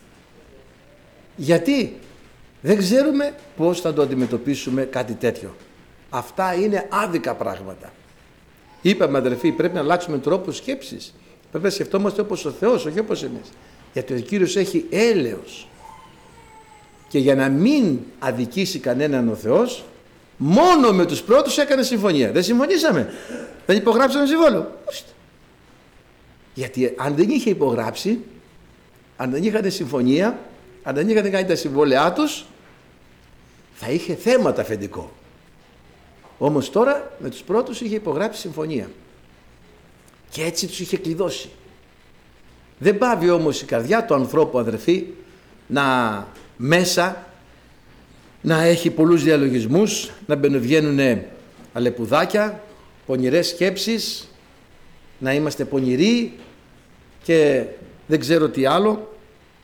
Γιατί δεν ξέρουμε πώς θα το αντιμετωπίσουμε κάτι τέτοιο. Αυτά είναι άδικα πράγματα. Είπαμε αδερφοί, πρέπει να αλλάξουμε τρόπο σκέψης. Πρέπει να σκεφτόμαστε όπως ο Θεός, όχι όπως εμείς. Γιατί ο Κύριος έχει έλεος. Και για να μην αδικήσει κανέναν ο Θεός, μόνο με τους πρώτους έκανε συμφωνία. Δεν συμφωνήσαμε. Δεν υπογράψαμε συμβόλαιο. Γιατί αν δεν είχε υπογράψει, αν δεν είχαν συμφωνία, αν δεν είχαν κάνει τα συμβόλαιά τους, θα είχε θέματα αφεντικό. Όμως τώρα με τους πρώτους είχε υπογράψει συμφωνία. Και έτσι τους είχε κλειδώσει. Δεν πάβει όμως η καρδιά του ανθρώπου, αδερφοί, να μέσα να έχει πολλούς διαλογισμούς, να μπαινοβγαίνουν αλεπουδάκια, πονηρές σκέψεις, να είμαστε πονηροί και δεν ξέρω τι άλλο.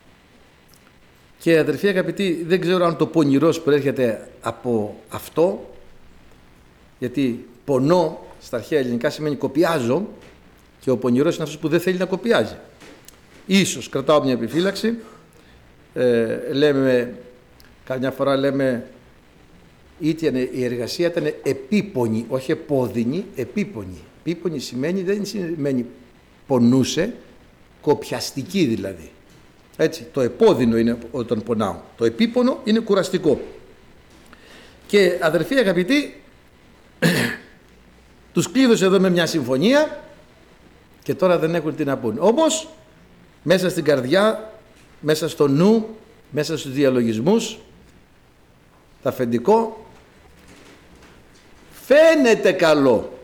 Και αδερφοί αγαπητοί, δεν ξέρω αν το πονηρός προέρχεται από αυτό, γιατί πονώ στα αρχαία ελληνικά σημαίνει κοπιάζω, και ο πονηρός είναι αυτός που δεν θέλει να κοπιάζει. Ίσως κρατάω μια επιφύλαξη, καμιά φορά λέμε η εργασία ήταν επίπονη, όχι επώδυνη, επίπονη. Επίπονη σημαίνει, δεν σημαίνει πονούσε, κοπιαστική δηλαδή. Έτσι, το επώδυνο είναι όταν πονάω. Το επίπονο είναι κουραστικό. Και αδερφοί αγαπητοί, τους κλείδωσε εδώ με μια συμφωνία και τώρα δεν έχουν τι να πούν. Όμως, μέσα στην καρδιά, μέσα στο νου, μέσα στους διαλογισμούς, το αφεντικό φαίνεται καλό.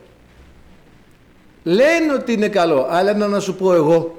Λένε ότι είναι καλό, αλλά να σου πω εγώ.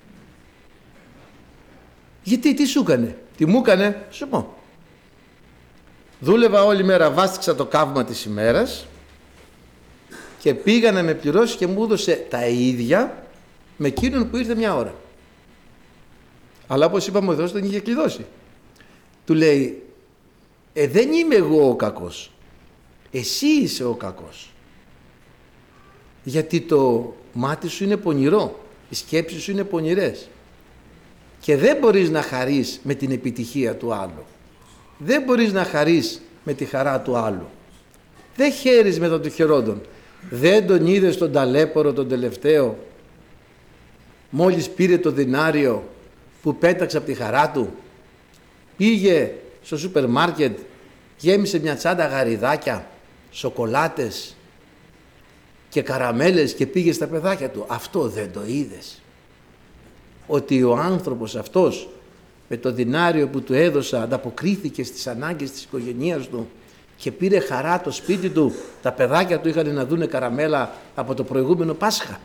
Γιατί, τι σου έκανε, τι μου έκανε, σου πω. Δούλευα όλη μέρα, βάστηξα το καύμα της ημέρας και πήγα να με πληρώσει και μου έδωσε τα ίδια με εκείνον που ήρθε μια ώρα. Αλλά όπως είπαμε, ο Θεός τον είχε κλειδώσει. Του λέει, δεν είμαι εγώ ο κακός, εσύ είσαι ο κακός. Γιατί το μάτι σου είναι πονηρό, οι σκέψεις σου είναι πονηρές και δεν μπορείς να χαρείς με την επιτυχία του άλλου. Δεν μπορείς να χαρείς με τη χαρά του άλλου. Δεν χαίρεις με τον τυχερόντων. Δεν τον είδες τον ταλέπορο τον τελευταίο, μόλις πήρε το δινάριο, που πέταξε από τη χαρά του, πήγε στο σούπερ μάρκετ, γέμισε μια τσάντα γαριδάκια, σοκολάτες και καραμέλες και πήγε στα παιδάκια του. Αυτό δεν το είδες? Ότι ο άνθρωπος αυτός με το δινάριο που του έδωσα ανταποκρίθηκε στις ανάγκες της οικογένειας του και πήρε χαρά το σπίτι του, τα παιδάκια του είχαν να δούνε καραμέλα από το προηγούμενο Πάσχα.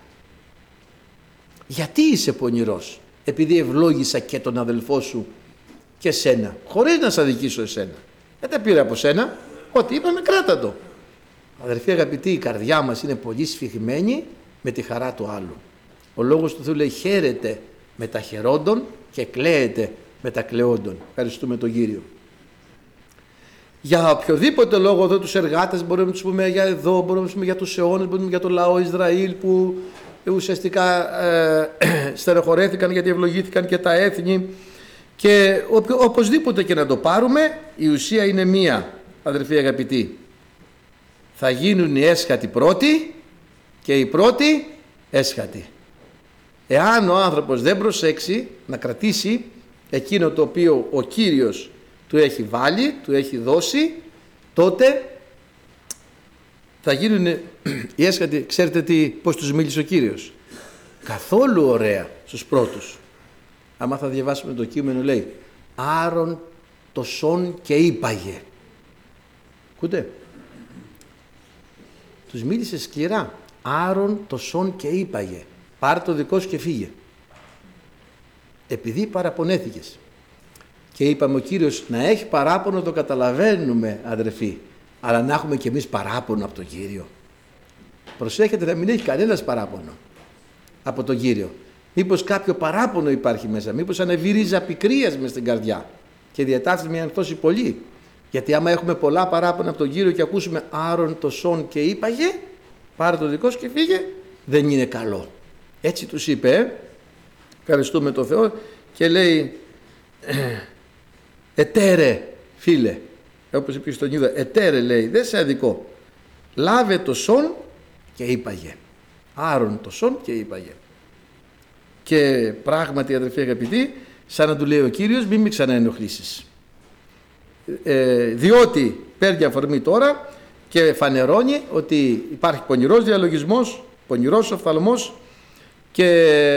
Γιατί είσαι πονηρός? Επειδή ευλόγησα και τον αδελφό σου και σένα, χωρίς να σ' αδικήσω εσένα. Δεν τα πήρα από σένα, ό,τι είπαμε κράτα το. Αδερφοί αγαπητοί, η καρδιά μας είναι πολύ σφιγμένη με τη χαρά του άλλου. Ο λόγος του Θεού λέει, χαίρεται με τα χαιρόντων και κλαίεται με τα κλαιόντων. Ευχαριστούμε τον Κύριο. Για οποιοδήποτε λόγο εδώ τους εργάτες, μπορούμε να τους πούμε για εδώ, μπορούμε να τους πούμε για τους αιώνες, μπορούμε να πούμε για το λαό Ισραήλ που ουσιαστικά στερεχωρέθηκαν γιατί ευλογήθηκαν και τα έθνη, και οπωσδήποτε και να το πάρουμε, η ουσία είναι μία, αδερφοί αγαπητοί. Θα γίνουν οι έσχατοι πρώτοι και οι πρώτοι έσχατοι. Εάν ο άνθρωπος δεν προσέξει να κρατήσει εκείνο το οποίο ο Κύριος του έχει βάλει, του έχει δώσει, τότε θα γίνουν οι έσχατοι. Ξέρετε πώς τους μίλησε ο Κύριος? Καθόλου ωραία στους πρώτους. Άμα θα διαβάσουμε το κείμενο, λέει Άρων το σον και είπαγε. Ακούτε? Τους μίλησε σκληρά. Άρων το σον και είπαγε. Πάρε το δικό σου και φύγε. Επειδή παραπονέθηκες. Και είπαμε, ο Κύριος να έχει παράπονο το καταλαβαίνουμε, αδερφοί, αλλά να έχουμε κι εμείς παράπονο από τον Κύριο. Προσέχετε να μην έχει κανένας παράπονο από τον Κύριο. Μήπως κάποιο παράπονο υπάρχει μέσα, μήπως ανεβεί ρίζα πικρίας μες στην καρδιά και διατάφτει μια ανθώση πολύ. Γιατί άμα έχουμε πολλά παράπονα από τον Κύριο και ακούσουμε Άρων το σον και είπαγε, πάρε το δικό σου και φύγε, δεν είναι καλό. Έτσι τους είπε, ευχαριστούμε τον Θεό, και λέει ετέρε φίλε, όπως είπε στον Ιούδα, ετέρε λέει, δεν σε αδικό, λάβε το σον και είπαγε. Άρων το σον και είπαγε. Και πράγματι, αδερφοί αγαπητοί, σαν να του λέει ο Κύριος, μην με ξαναενοχλήσεις. Διότι παίρνει αφορμή τώρα και φανερώνει ότι υπάρχει πονηρός διαλογισμός, πονηρός οφθαλμός, και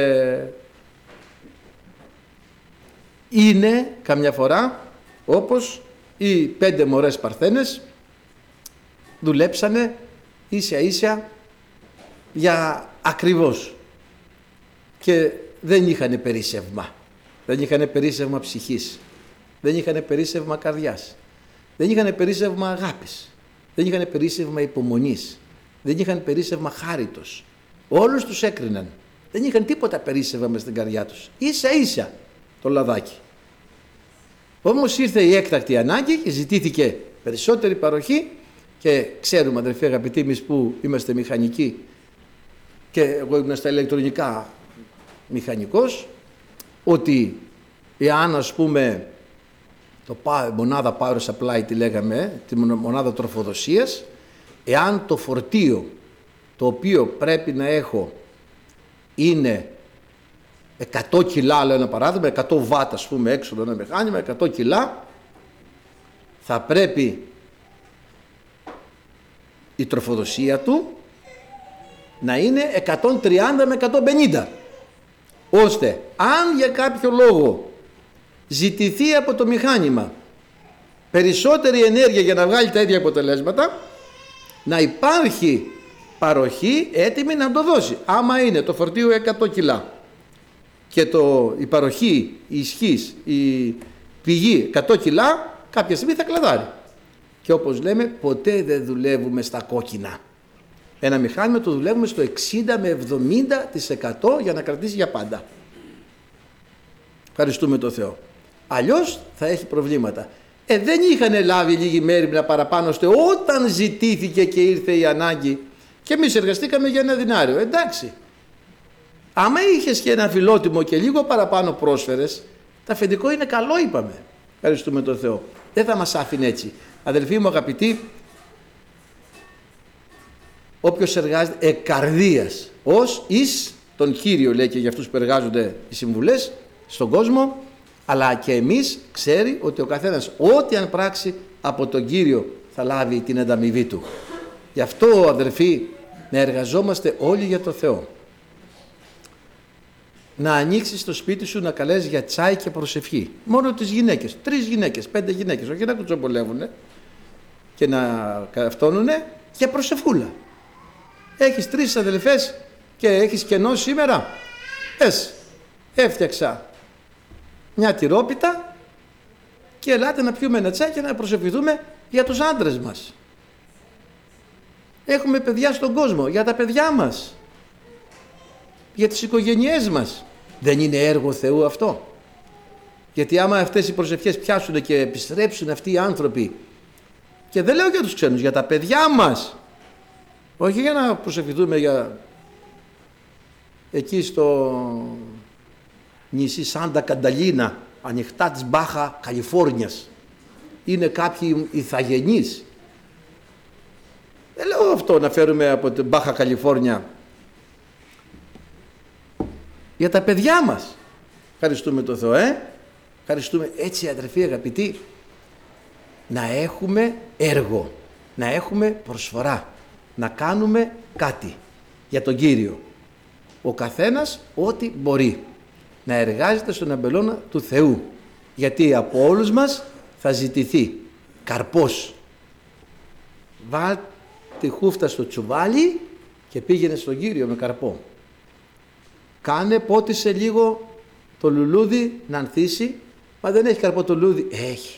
είναι καμιά φορά όπως οι 5 μωρές παρθένες δουλέψανε ίσια ίσια για ακριβώς, και δεν είχαν περίσσευμα. Δεν είχαν περίσσευμα ψυχής. Δεν είχαν περίσσευμα καρδιάς. Δεν είχαν περίσσευμα αγάπης. Δεν είχαν περίσσευμα υπομονής. Δεν είχαν περίσσευμα χάριτος. Όλους τους έκριναν. Δεν είχαν τίποτα περίσσευμα μες στην καρδιά τους. Ίσα ίσα το λαδάκι. Όμως ήρθε η έκτακτη ανάγκη και ζητήθηκε περισσότερη παροχή και ξέρουμε, αδερφοί αγαπητοί, εμείς που είμαστε μηχανικοί και εγώ ήμουν στα ηλεκτρονικά μηχανικός, ότι εάν ας πούμε μονάδα power supply τη λέγαμε, τη μονάδα τροφοδοσίας, εάν το φορτίο το οποίο πρέπει να έχω είναι 100 κιλά, λέω ένα παράδειγμα, 100 βάτ ας πούμε έξοδο ένα μηχάνημα, 100 κιλά, θα πρέπει η τροφοδοσία του να είναι 130 με 150, ώστε αν για κάποιο λόγο ζητηθεί από το μηχάνημα περισσότερη ενέργεια για να βγάλει τα ίδια αποτελέσματα, να υπάρχει παροχή έτοιμη να το δώσει. Άμα είναι το φορτίο 100 κιλά και η παροχή, η ισχύς, η πηγή 100 κιλά, κάποια στιγμή θα κλαδάρει. Και όπως λέμε, ποτέ δεν δουλεύουμε στα κόκκινα. Ένα μηχάνημα το δουλεύουμε στο 60 με 70% για να κρατήσει για πάντα. Ευχαριστούμε τον Θεό. Αλλιώς θα έχει προβλήματα. Δεν είχαν λάβει λίγη μέρημνα παραπάνω, ώστε όταν ζητήθηκε και ήρθε η ανάγκη και εμείς εργαστήκαμε για ένα δινάριο. Εντάξει. Άμα είχες και ένα φιλότιμο και λίγο παραπάνω πρόσφερες, το αφεντικό είναι καλό, είπαμε. Ευχαριστούμε τον Θεό. Δεν θα μας άφηνε έτσι. Αδελφοί μου αγαπητοί, όποιος εργάζεται εκαρδίας ως εις τον Κύριο, λέει και για αυτούς που εργάζονται οι συμβουλές στον κόσμο, αλλά και εμείς ξέρει ότι ο καθένας ό,τι αν πράξει από τον Κύριο θα λάβει την ανταμοιβή του. Γι' αυτό, αδελφοί, να εργαζόμαστε όλοι για το Θεό. Να ανοίξεις το σπίτι σου να καλέσεις για τσάι και προσευχή. Μόνο τις γυναίκες, 3 γυναίκες, 5 γυναίκες, όχι να κουτσομπολεύουνε και να καυτώνουνε, για προσευχούλα. Έχεις 3 αδελφές και έχεις κενό σήμερα. Έφτιαξα μια τυρόπιτα και ελάτε να πιούμε ένα τσάι και να προσευχηθούμε για τους άντρες μας. Έχουμε παιδιά στον κόσμο, για τα παιδιά μας, για τις οικογένειές μας. Δεν είναι έργο Θεού αυτό? Γιατί άμα αυτές οι προσευχές πιάσουν και επιστρέψουν αυτοί οι άνθρωποι, και δεν λέω για τους ξένους, για τα παιδιά μας, όχι για να προσευχηθούμε για εκεί στο νησί Σάντα Κανταλίνα, ανοιχτά της Μπάχα Καλιφόρνιας, είναι κάποιοι ηθαγενείς. Δεν λέω αυτό να φέρουμε από την Μπάχα Καλιφόρνια, για τα παιδιά μας. Ευχαριστούμε τον Θεό, ευχαριστούμε. Έτσι, αδερφοί αγαπητοί, να έχουμε έργο, να έχουμε προσφορά, να κάνουμε κάτι για τον Κύριο. Ο καθένας ό,τι μπορεί, να εργάζεται στον αμπελώνα του Θεού, γιατί από όλους μας θα ζητηθεί καρπός. Βάλ τη χούφτα στο τσουβάλι και πήγαινε στον Κύριο με καρπό. Κάνε, πότισε λίγο το λουλούδι να ανθίσει. Μα δεν έχει καρπό το λουλούδι? Έχει.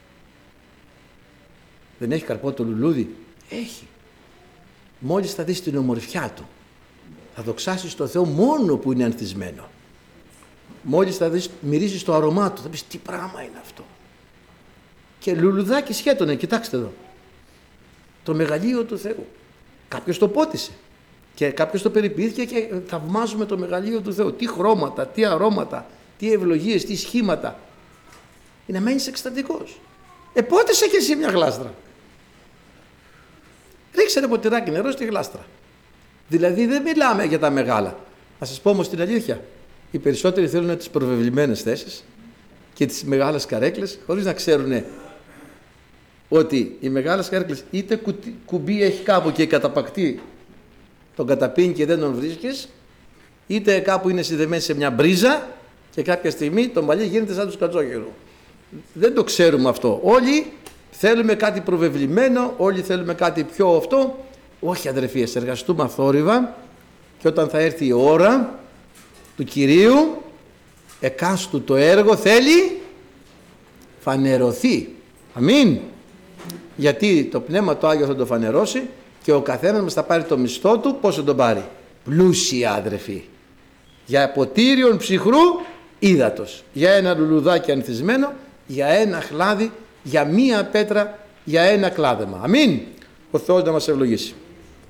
Δεν έχει καρπό το λουλούδι? Έχει. Μόλις θα δεις την ομορφιά του, θα δοξάσεις το Θεό μόνο που είναι ανθισμένο. Μόλις θα δεις, μυρίσεις το αρωμά του, θα πεις τι πράγμα είναι αυτό. Και λουλουδάκι σχέτωνε, κοιτάξτε εδώ. Το μεγαλείο του Θεού. Κάποιος το πότισε και κάποιος το περιποιήθηκε και θαυμάζουμε το μεγαλείο του Θεού. Τι χρώματα, τι αρώματα, τι ευλογίες, τι σχήματα. Είναι, μένεις εκστατικός. Πότισε και εσύ μια γλάστρα. Ρίξε ένα ποτηράκι νερό στη γλάστρα. Δηλαδή δεν μιλάμε για τα μεγάλα. Να σας πω όμως την αλήθεια. Οι περισσότεροι θέλουν τις προβεβλημένες θέσεις και τις μεγάλες καρέκλες, χωρίς να ξέρουν ότι οι μεγάλες καρέκλες είτε κουμπί έχει κάπου και καταπακτεί, τον καταπίνει και δεν τον βρίσκεις, είτε κάπου είναι συνδεμένη σε μια μπρίζα και κάποια στιγμή το μαλλί γίνεται σαν του σκατζόγερου. Δεν το ξέρουμε αυτό. Όλοι θέλουμε κάτι προβεβλημένο, όλοι θέλουμε κάτι πιο αυτό. Όχι, αδερφοί, εργαστούμε αθόρυβα και όταν θα έρθει η ώρα, του Κυρίου, εκάστου το έργο θέλει φανερωθεί. Αμήν. Γιατί το Πνεύμα το Άγιο θα το φανερώσει και ο καθένας μας θα πάρει το μισθό του. Πώς θα τον πάρει? Πλούσια, αδερφοί. Για ποτήριον ψυχρού ύδατος, για ένα λουλουδάκι ανθισμένο, για ένα χλάδι, για μία πέτρα, για ένα κλάδεμα. Αμήν. Ο Θεός να μας ευλογήσει.